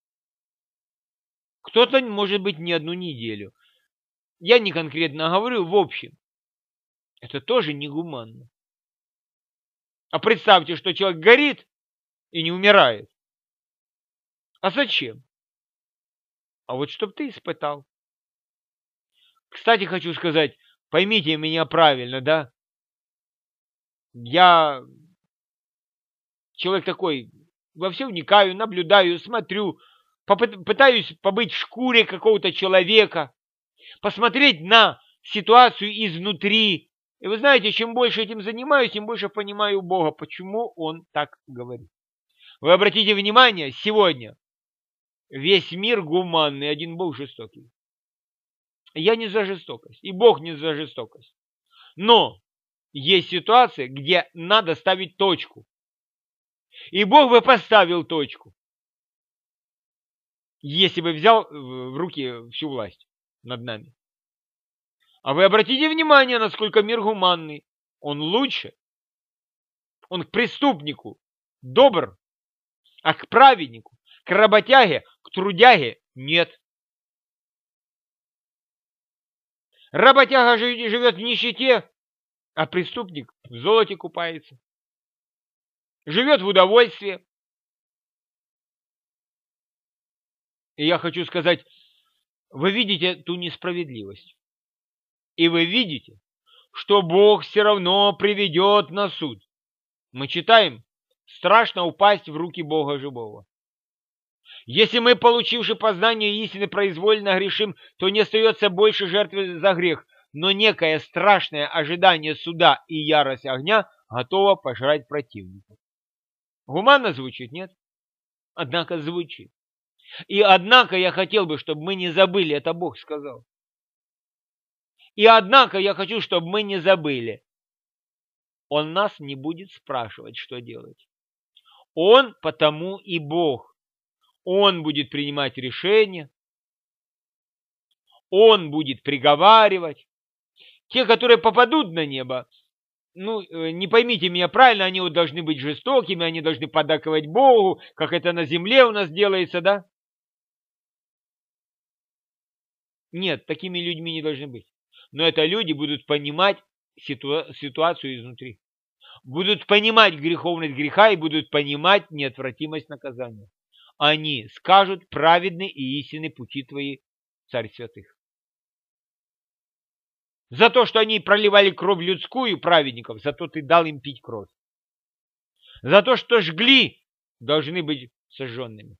Кто-то, может быть, не одну неделю. Я не конкретно говорю, в общем. Это тоже негуманно. А представьте, что человек горит и не умирает. А зачем? А вот чтоб ты испытал. Кстати, хочу сказать, поймите меня правильно, да? Я человек такой, во все вникаю, наблюдаю, смотрю, пытаюсь побыть в шкуре какого-то человека, посмотреть на ситуацию изнутри. И вы знаете, чем больше этим занимаюсь, тем больше понимаю Бога, почему Он так говорит. Вы обратите внимание, сегодня весь мир гуманный, один Бог жестокий. Я не за жестокость, и Бог не за жестокость. Но есть ситуации, где надо ставить точку. И Бог бы поставил точку, если бы взял в руки всю власть над нами. А вы обратите внимание, насколько мир гуманный. Он лучше. Он к преступнику добр, а к праведнику, к работяге, к трудяге нет. Работяга живет в нищете, а преступник в золоте купается. Живет в удовольствии. И я хочу сказать, вы видите ту несправедливость. И вы видите, что Бог все равно приведет на суд. Мы читаем, страшно упасть в руки Бога живого. Если мы, получивши познание истины, произвольно грешим, то не остается больше жертвы за грех, но некое страшное ожидание суда и ярость огня готово пожрать противника. Гуманно звучит, нет? Однако звучит. И однако я хотел бы, чтобы мы не забыли, это Бог сказал. И однако я хочу, чтобы мы не забыли. Он нас не будет спрашивать, что делать. Он потому и Бог. Он будет принимать решения. Он будет приговаривать. Те, которые попадут на небо, ну, не поймите меня правильно, они вот должны быть жестокими, они должны поддакивать Богу, как это на земле у нас делается, да? Нет, такими людьми не должны быть. Но это люди будут понимать ситуа- ситуацию изнутри. Будут понимать греховность греха и будут понимать неотвратимость наказания. Они скажут: праведны и истинны пути твои, Царь святых. За то, что они проливали кровь людскую праведников, зато ты дал им пить кровь. За то, что жгли, должны быть сожженными.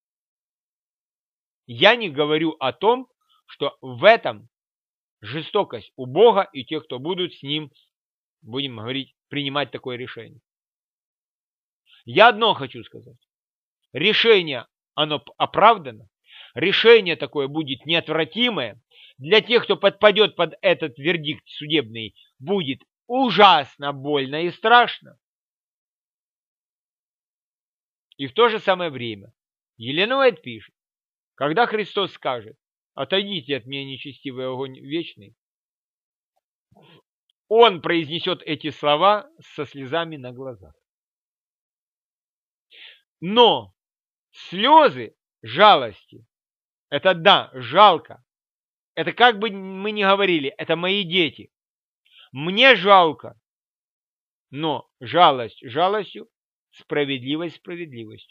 Я не говорю о том, что в этом жестокость у Бога и тех, кто будут с Ним, будем говорить, принимать такое решение. Я одно хочу сказать. Решение, оно оправдано. Решение такое будет неотвратимое. Для тех, кто подпадет под этот вердикт судебный, будет ужасно больно и страшно. И в то же самое время Елена Уайт пишет, когда Христос скажет: отойдите от меня, нечестивый огонь вечный, он произнесет эти слова со слезами на глазах. Но слезы жалости, это да, жалко. Это как бы мы ни говорили, это мои дети. Мне жалко, но жалость жалостью, справедливость справедливостью.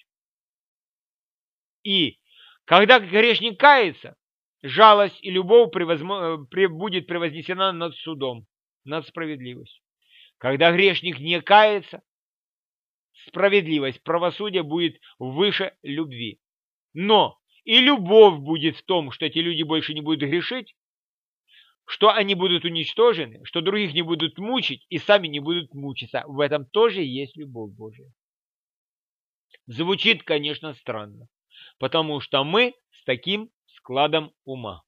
И когда грешник кается, жалость и любовь превозмо... будет превознесена над судом, над справедливостью. Когда грешник не кается, справедливость, правосудие будет выше любви. Но и любовь будет в том, что эти люди больше не будут грешить, что они будут уничтожены, что других не будут мучить и сами не будут мучиться. В этом тоже есть любовь Божия. Звучит, конечно, странно, потому что мы с таким складом ума.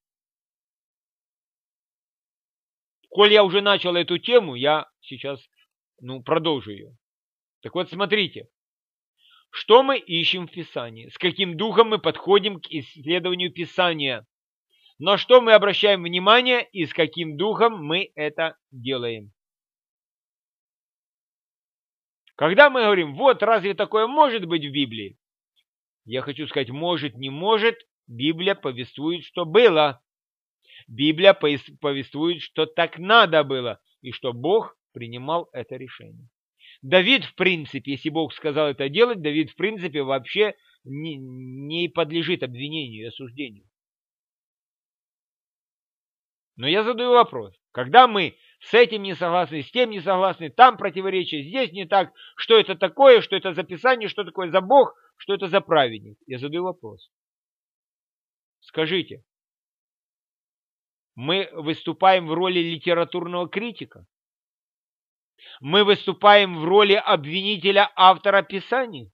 Коль я уже начал эту тему, я сейчас ну, продолжу ее. Так вот, смотрите, что мы ищем в Писании, с каким духом мы подходим к исследованию Писания, на что мы обращаем внимание и с каким духом мы это делаем. Когда мы говорим: вот разве такое может быть в Библии? Я хочу сказать: может, не может, Библия повествует, что было. Библия повествует, что так надо было, и что Бог принимал это решение. Давид, в принципе, если Бог сказал это делать, Давид, в принципе, вообще не, не подлежит обвинению и осуждению. Но я задаю вопрос. Когда мы с этим не согласны, с тем не согласны, там противоречие, здесь не так, что это такое, что это за Писание, что такое за Бог, что это за праведник? Я задаю вопрос. Скажите, мы выступаем в роли литературного критика? Мы выступаем в роли обвинителя автора Писаний?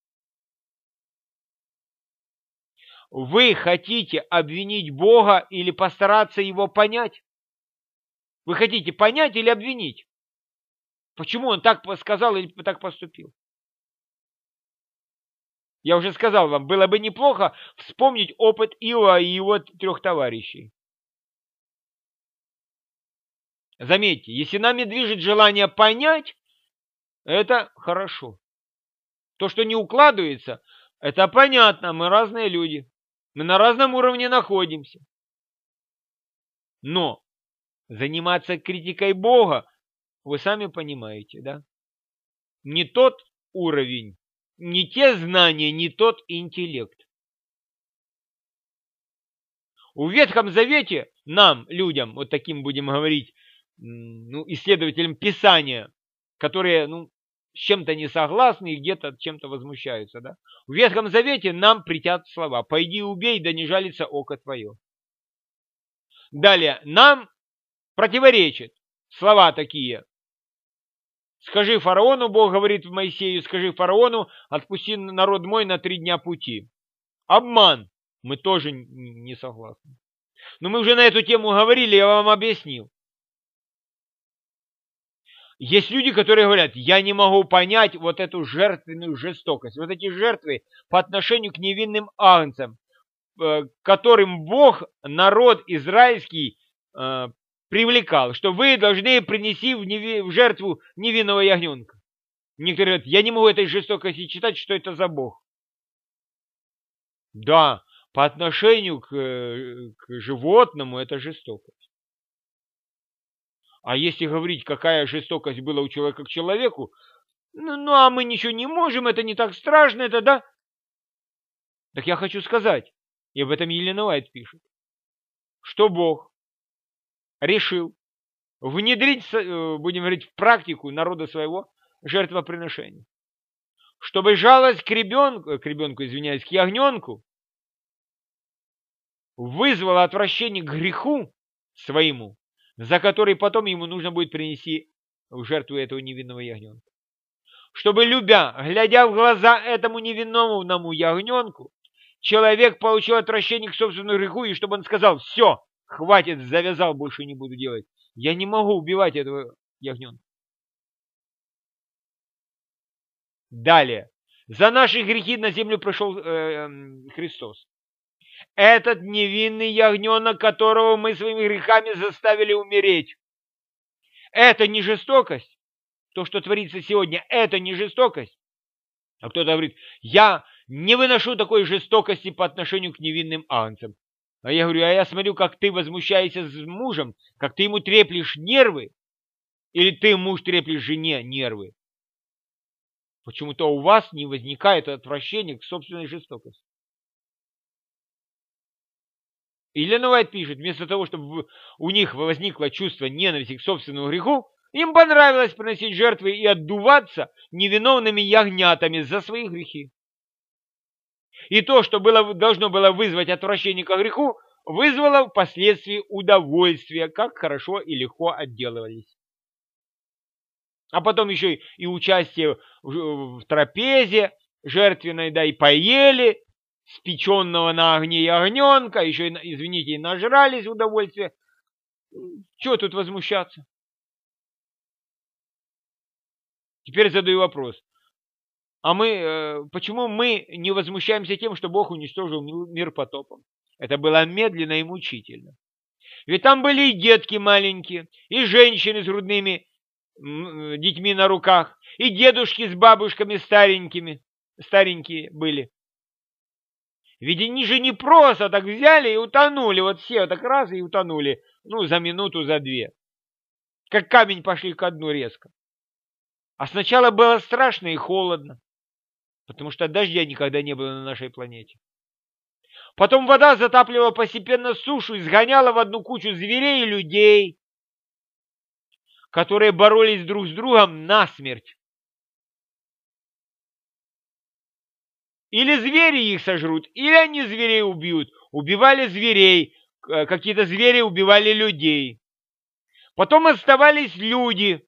Вы хотите обвинить Бога или постараться его понять? Вы хотите понять или обвинить? Почему он так сказал или так поступил? Я уже сказал вам, было бы неплохо вспомнить опыт Иова и его трех товарищей. Заметьте, если нами движет желание понять, это хорошо. То, что не укладывается, это понятно, мы разные люди. Мы на разном уровне находимся. Но заниматься критикой Бога, вы сами понимаете, да? Не тот уровень, не те знания, не тот интеллект. В Ветхом Завете нам, людям, вот таким будем говорить, ну, исследователям Писания, которые, ну, с чем-то не согласны и где-то чем-то возмущаются, да? В Ветхом Завете нам притят слова: «Пойди убей, да не жалится око твое». Далее, нам противоречат слова такие: «Скажи фараону», Бог говорит в Моисею, «скажи фараону, отпусти народ мой на три дня пути». Обман. Мы тоже не согласны. Но мы уже на эту тему говорили, я вам объяснил. Есть люди, которые говорят: я не могу понять вот эту жертвенную жестокость, вот эти жертвы по отношению к невинным агнцам, которым Бог народ израильский э, привлекал, что вы должны принести в, неви... в жертву невинного ягненка. Некоторые говорят: я не могу этой жестокости читать, что это за Бог. Да, по отношению к, к животному это жестокость. А если говорить, какая жестокость была у человека к человеку, ну, ну а мы ничего не можем, это не так страшно, это да. Так я хочу сказать, и об этом Елена Уайт пишет, что Бог решил внедрить, будем говорить, в практику народа своего жертвоприношения, чтобы жалость к ребенку, к ребенку, извиняюсь, к ягненку вызвала отвращение к греху своему, за который потом ему нужно будет принести в жертву этого невинного ягненка. Чтобы, любя, глядя в глаза этому невинному ягненку, человек получил отвращение к собственному греху, и чтобы он сказал: все, хватит, завязал, больше не буду делать. Я не могу убивать этого ягненка. Далее. За наши грехи на землю пришел э, Христос. Этот невинный ягненок, которого мы своими грехами заставили умереть. Это не жестокость. То, что творится сегодня, это не жестокость. А кто-то говорит: я не выношу такой жестокости по отношению к невинным агнцам. А я говорю: а я смотрю, как ты возмущаешься с мужем, как ты ему треплешь нервы, или ты, муж, треплешь жене нервы. Почему-то у вас не возникает отвращения к собственной жестокости. Елена Уайт пишет: вместо того, чтобы у них возникло чувство ненависти к собственному греху, им понравилось приносить жертвы и отдуваться невиновными ягнятами за свои грехи. И то, что было, должно было вызвать отвращение к греху, вызвало впоследствии удовольствие, как хорошо и легко отделывались. А потом еще и участие в трапезе жертвенной, да, и поели спеченного на огне ягненка, еще, извините, и нажрались в удовольствие. Чего тут возмущаться? Теперь задаю вопрос. А мы, почему мы не возмущаемся тем, что Бог уничтожил мир потопом? Это было медленно и мучительно. Ведь там были и детки маленькие, и женщины с грудными детьми на руках, и дедушки с бабушками старенькими, старенькие были. Ведь они же не просто так взяли и утонули, вот все вот так раз и утонули, ну, за минуту, за две. Как камень пошли ко дну резко. А сначала было страшно и холодно, потому что дождя никогда не было на нашей планете. Потом вода затапливала постепенно сушу и сгоняла в одну кучу зверей и людей, которые боролись друг с другом насмерть. Или звери их сожрут, или они зверей убьют. Убивали зверей, какие-то звери убивали людей. Потом оставались люди.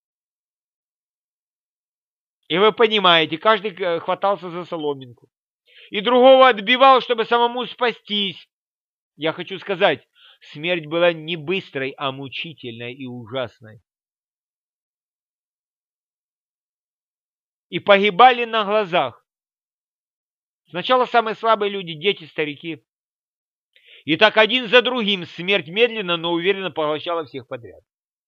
И вы понимаете, каждый хватался за соломинку. И другого отбивал, чтобы самому спастись. Я хочу сказать, смерть была не быстрой, а мучительной и ужасной. И погибали на глазах. Сначала самые слабые люди, дети, старики. И так один за другим смерть медленно, но уверенно поглощала всех подряд.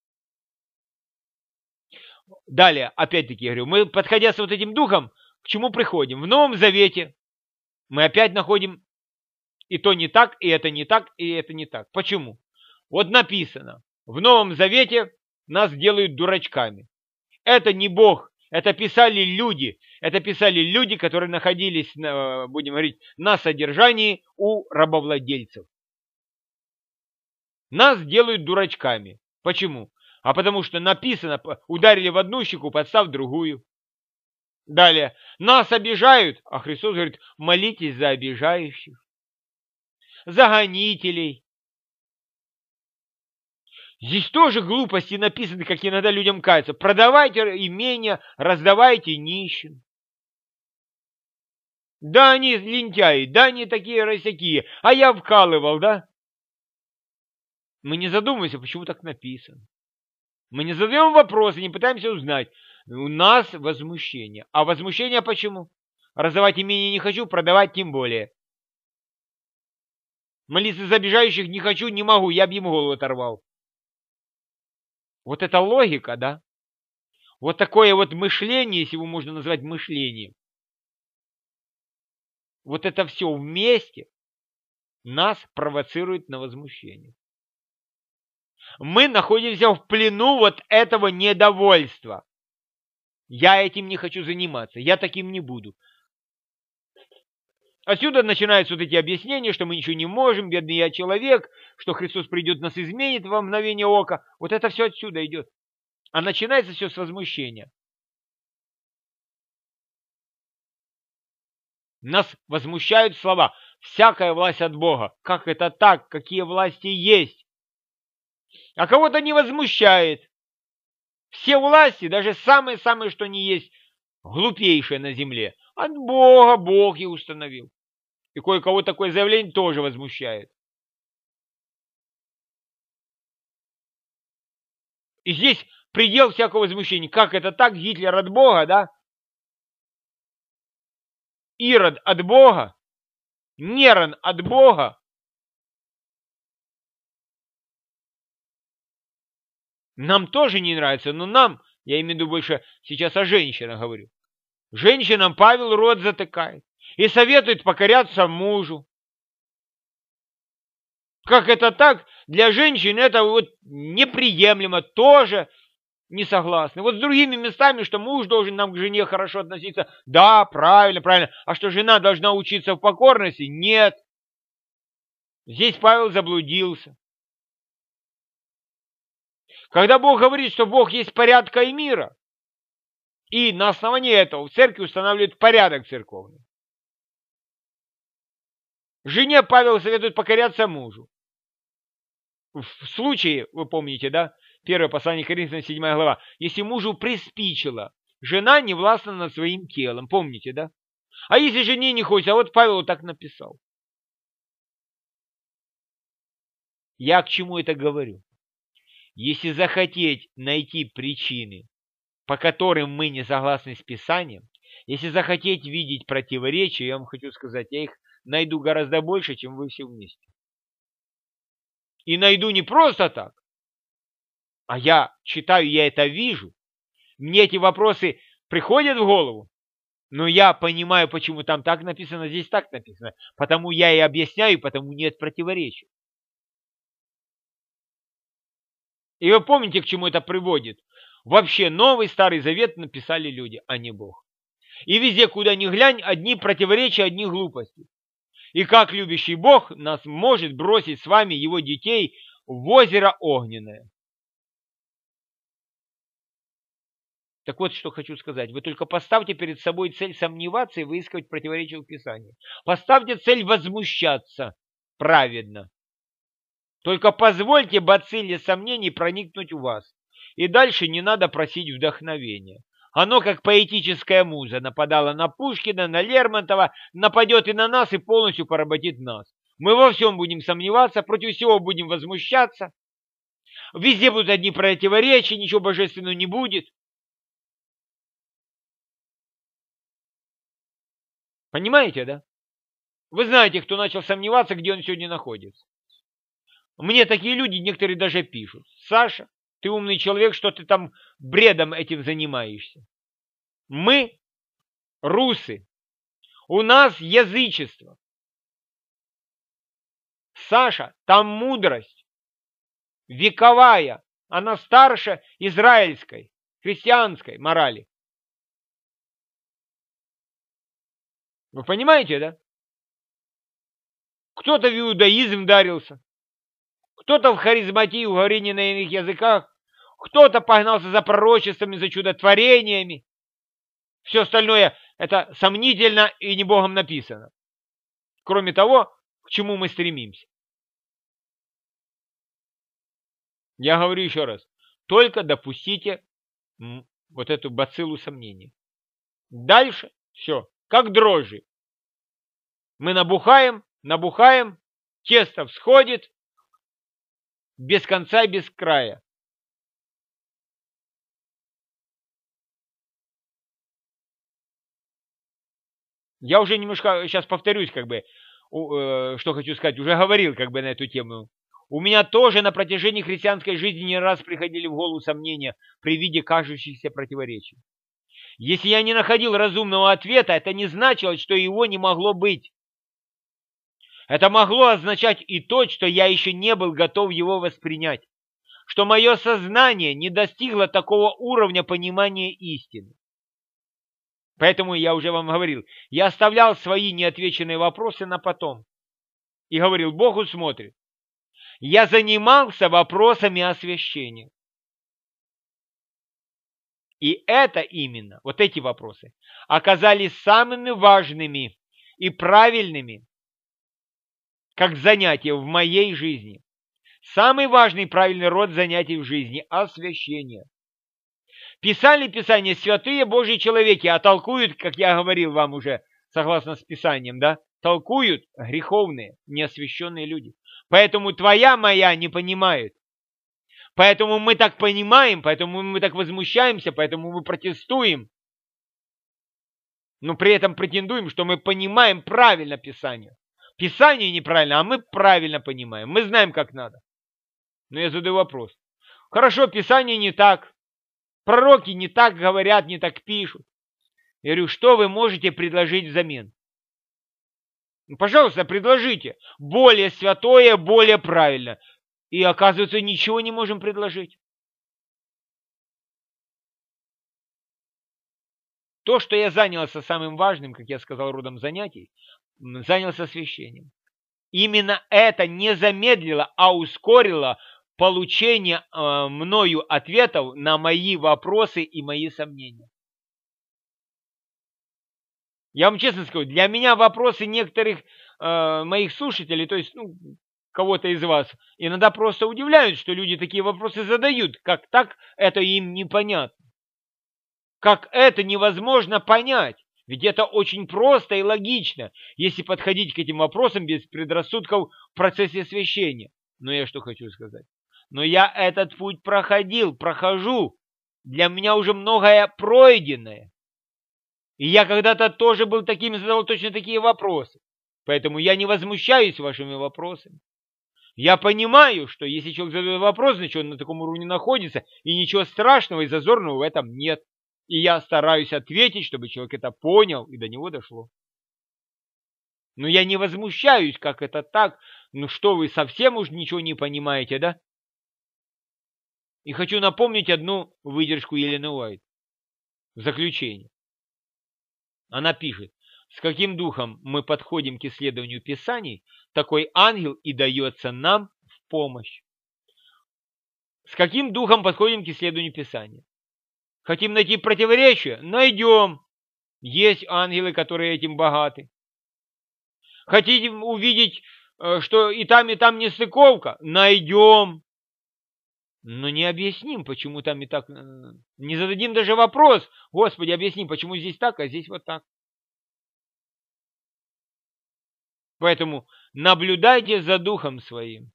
Далее, опять-таки, я говорю, мы, подходя с вот этим духом, к чему приходим? В Новом Завете мы опять находим и то не так, и это не так, и это не так. Почему? Вот написано: В Новом Завете нас делают дурачками. Это не Бог, это писали люди. Это писали люди, которые находились, будем говорить, на содержании у рабовладельцев. Нас делают дурачками. Почему? А потому что написано, ударили в одну щеку, подстав другую. Далее, нас обижают, а Христос говорит, молитесь за обижающих, за гонителей. Здесь тоже глупости написаны, как иногда людям кажется. Продавайте имения, раздавайте нищим. Да, они лентяи, да, они такие росяки, а я вкалывал, да? Мы не задумываемся, почему так написано. Мы не задаем вопросы, не пытаемся узнать. У нас возмущение. А возмущение почему? Раздавать имение не хочу, продавать тем более. Молиться за обижающих не хочу, не могу, я бы им голову оторвал. Вот это логика, да? Вот такое вот мышление, если его можно назвать мышлением. Вот это все вместе нас провоцирует на возмущение. Мы находимся в плену вот этого недовольства. Я этим не хочу заниматься, я таким не буду. Отсюда начинаются вот эти объяснения, что мы ничего не можем, бедный я человек, что Христос придет, нас изменит во мгновение ока. Вот это все отсюда идет. А начинается все с возмущения. Нас возмущают слова. Всякая власть от Бога. Как это так? Какие власти есть? А кого-то не возмущает. Все власти, даже самые-самые, что не есть, глупейшие на земле, от Бога, Бог их установил. И кое-кого такое заявление тоже возмущает. И здесь предел всякого возмущения. Как это так? Гитлер от Бога, да? Ирод от Бога? Нерон от Бога? Нам тоже не нравится, но нам, я имею в виду больше сейчас о женщинах говорю. Женщинам Павел рот затыкает и советует покоряться мужу. Как это так? Для женщин это вот неприемлемо, тоже не согласны. Вот с другими местами, что муж должен нам к жене хорошо относиться, да, правильно, правильно. А что жена должна учиться в покорности? Нет. Здесь Павел заблудился. Когда Бог говорит, что Бог есть порядка и мира, и на основании этого в церкви устанавливает порядок церковный. Жене Павел советует покоряться мужу. В случае, вы помните, да, первое послание Коринфянам, седьмая глава, если мужу приспичило, жена не властна над своим телом, помните, да? А если жене не хочется, а вот Павел так написал. Я к чему это говорю? Если захотеть найти причины, по которым мы не согласны с Писанием, если захотеть видеть противоречия, я вам хочу сказать, я их найду гораздо больше, чем вы все вместе. И найду не просто так, а я читаю, я это вижу. Мне эти вопросы приходят в голову, но я понимаю, почему там так написано, здесь так написано. Потому я и объясняю, потому нет противоречий. И вы помните, к чему это приводит? Вообще Новый Старый Завет написали люди, а не Бог. И везде, куда ни глянь, одни противоречия, одни глупости. И как любящий Бог нас может бросить с вами, его детей, в озеро огненное. Так вот, что хочу сказать. Вы только поставьте перед собой цель сомневаться и выискивать противоречия в Писании. Поставьте цель возмущаться праведно. Только позвольте бацилле сомнений проникнуть в вас. И дальше не надо просить вдохновения. Оно, как поэтическая муза, нападало на Пушкина, на Лермонтова, нападет и на нас, и полностью поработит нас. Мы во всем будем сомневаться, против всего будем возмущаться. Везде будут одни противоречия, ничего божественного не будет. Понимаете, да? Вы знаете, кто начал сомневаться, где он сегодня находится. Мне такие люди, некоторые даже пишут. Саша, ты умный человек, что ты там бредом этим занимаешься. Мы русы. У нас язычество. Саша, там мудрость. вековая, она старше израильской, христианской морали. Вы понимаете, да? Кто-то в иудаизм вдарился, кто-то в харизматию, говорение на иных языках, кто-то погнался за пророчествами, за чудотворениями. Все остальное это сомнительно и не Богом написано. Кроме того, к чему мы стремимся. Я говорю еще раз, только допустите вот эту бациллу сомнений. Дальше все, как дрожжи. Мы набухаем, набухаем, тесто всходит без конца и без края. Я уже немножко сейчас повторюсь, как бы, э, что хочу сказать, уже говорил как бы на эту тему. У меня тоже на протяжении христианской жизни не раз приходили в голову сомнения при виде кажущихся противоречий. Если я не находил разумного ответа, это не значило, что его не могло быть. Это могло означать и то, что я еще не был готов его воспринять, что мое сознание не достигло такого уровня понимания истины. Поэтому я уже вам говорил, я оставлял свои неотвеченные вопросы на потом. И говорил, Бог усмотрит. Я занимался вопросами освящения. И это именно, вот эти вопросы, оказались самыми важными и правильными, как занятия в моей жизни. Самый важный и правильный род занятий в жизни – освящение. Писали Писание святые Божьи человеки, а толкуют, как я говорил вам уже, согласно с Писанием, да, толкуют греховные, неосвященные люди. Поэтому твоя, моя не понимают. Поэтому мы так понимаем, поэтому мы так возмущаемся, поэтому мы протестуем. Но при этом претендуем, что мы понимаем правильно Писание. Писание неправильно, а мы правильно понимаем. Мы знаем, как надо. Но я задаю вопрос. Хорошо, Писание не так. Пророки не так говорят, не так пишут. Я говорю, что вы можете предложить взамен? Ну, пожалуйста, предложите. Более святое, более правильно. И оказывается, ничего не можем предложить. То, что я занялся самым важным, как я сказал, родом занятий, занялся освящением. Именно это не замедлило, а ускорило получение э, мною ответов на мои вопросы и мои сомнения. Я вам честно скажу, для меня вопросы некоторых э, моих слушателей, то есть ну, кого-то из вас, иногда просто удивляют, что люди такие вопросы задают. Как так, это им непонятно. Как это невозможно понять. Ведь это очень просто и логично, если подходить к этим вопросам без предрассудков в процессе освящения. Но я что хочу сказать. Но я этот путь проходил, прохожу. Для меня уже многое пройденное. И я когда-то тоже был таким, задавал точно такие вопросы. Поэтому я не возмущаюсь вашими вопросами. Я понимаю, что если человек задает вопрос, значит он на таком уровне находится, и ничего страшного и зазорного в этом нет. И я стараюсь ответить, чтобы человек это понял и до него дошло. Но я не возмущаюсь, как это так. Ну что вы, совсем уж ничего не понимаете, да? И хочу напомнить одну выдержку Елены Уайт в заключение. Она пишет, с каким духом мы подходим к исследованию Писаний, такой ангел и дается нам в помощь. С каким духом подходим к исследованию Писания? Хотим найти противоречия? Найдем. Есть ангелы, которые этим богаты. Хотите увидеть, что и там, и там нестыковка? Найдем. Но не объясним, почему там и так. Не зададим даже вопрос. Господи, объясни, почему здесь так, а здесь вот так. Поэтому наблюдайте за духом своим.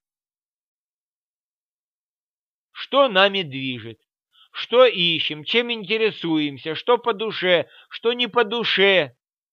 Что нами движет? Что ищем? Чем интересуемся? Что по душе? Что не по душе?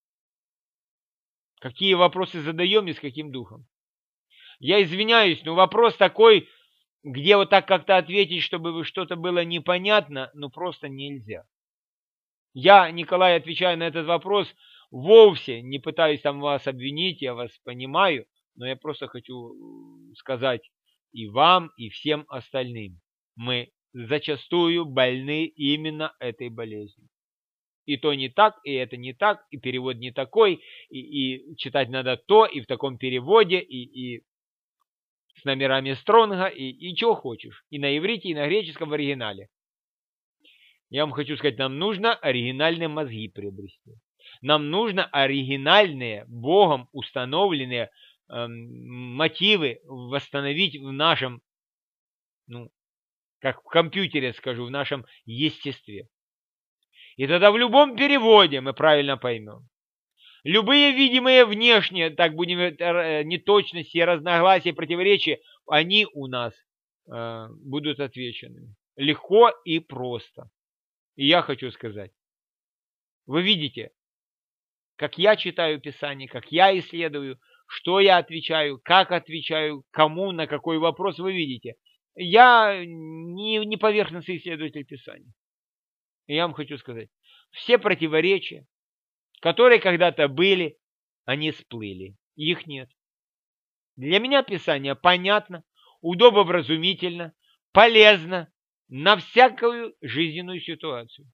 Какие вопросы задаем и с каким духом? Я извиняюсь, но вопрос такой, где вот так как-то ответить, чтобы что-то было непонятно, ну просто нельзя. Я, Николай, отвечаю на этот вопрос, вовсе не пытаюсь там вас обвинить, я вас понимаю, но я просто хочу сказать и вам, и всем остальным. Мы зачастую больны именно этой болезнью. И то не так, и это не так, и перевод не такой, и, и читать надо то, и в таком переводе, и, и с номерами Стронга, и, и чего хочешь. И на иврите, и на греческом в оригинале. Я вам хочу сказать, нам нужно оригинальные мозги приобрести. Нам нужно оригинальные, Богом установленные э, мотивы восстановить в нашем, ну, как в компьютере скажу, в нашем естестве. И тогда в любом переводе мы правильно поймем. Любые видимые внешние, так будем, неточности, разногласия, противоречия, они у нас э, будут отвеченными. Легко и просто. И я хочу сказать, вы видите, как я читаю Писание, как я исследую, что я отвечаю, как отвечаю, кому, на какой вопрос, вы видите. Я не, не поверхностный исследователь Писания. И я вам хочу сказать, все противоречия, которые когда-то были, они всплыли. Их нет. Для меня Писание понятно, удобовразумительно, полезно на всякую жизненную ситуацию.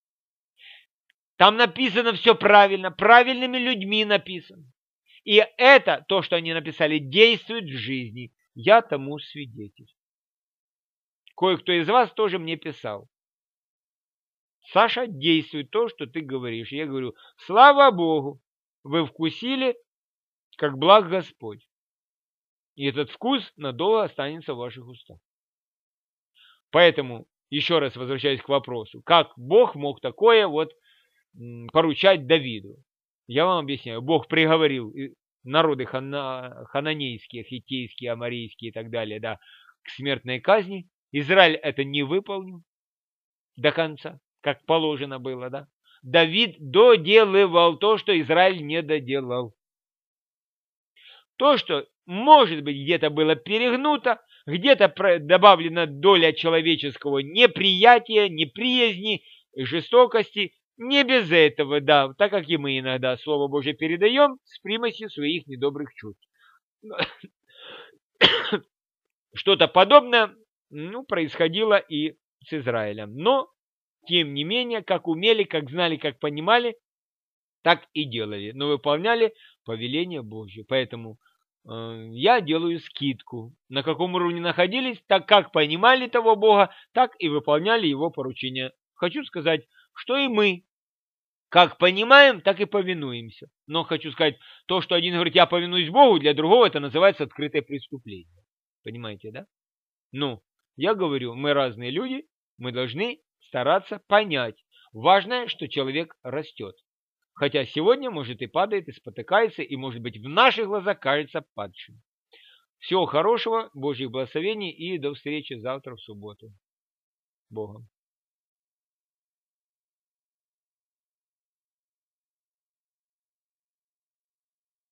Там написано все правильно, правильными людьми написано. И это, то, что они написали, действует в жизни. Я тому свидетель. Кое-кто из вас тоже мне писал. Саша, действует то, что ты говоришь. Я говорю, слава Богу, вы вкусили, как благ Господь. И этот вкус надолго останется в ваших устах. Поэтому, еще раз возвращаясь к вопросу, как Бог мог такое вот поручать Давиду? Я вам объясняю. Бог приговорил народы хана, хананейские, хиттейские, аморейские и так далее, да, к смертной казни. Израиль это не выполнил до конца, как положено было, да. Давид доделывал то, что Израиль не доделал. То, что, может быть, где-то было перегнуто, где-то добавлена доля человеческого неприятия, неприязни, жестокости. Не без этого, да, так как и мы иногда Слово Божье передаем с примесью своих недобрых чувств. Что-то подобное, ну, происходило и с Израилем. Но, тем не менее, как умели, как знали, как понимали, так и делали. Но выполняли повеление Божье. Поэтому э, я делаю скидку. На каком уровне находились, так как понимали того Бога, так и выполняли его поручения. Хочу сказать, что и мы, как понимаем, так и повинуемся. Но хочу сказать, то, что один говорит, я повинуюсь Богу, для другого это называется открытое преступление. Понимаете, да? Ну, я говорю, мы разные люди, мы должны стараться понять. Важно, что человек растет. Хотя сегодня, может, и падает, и спотыкается, и, может быть, в наших глазах кажется падшим. Всего хорошего, Божьих благословений и до встречи завтра в субботу. Богом.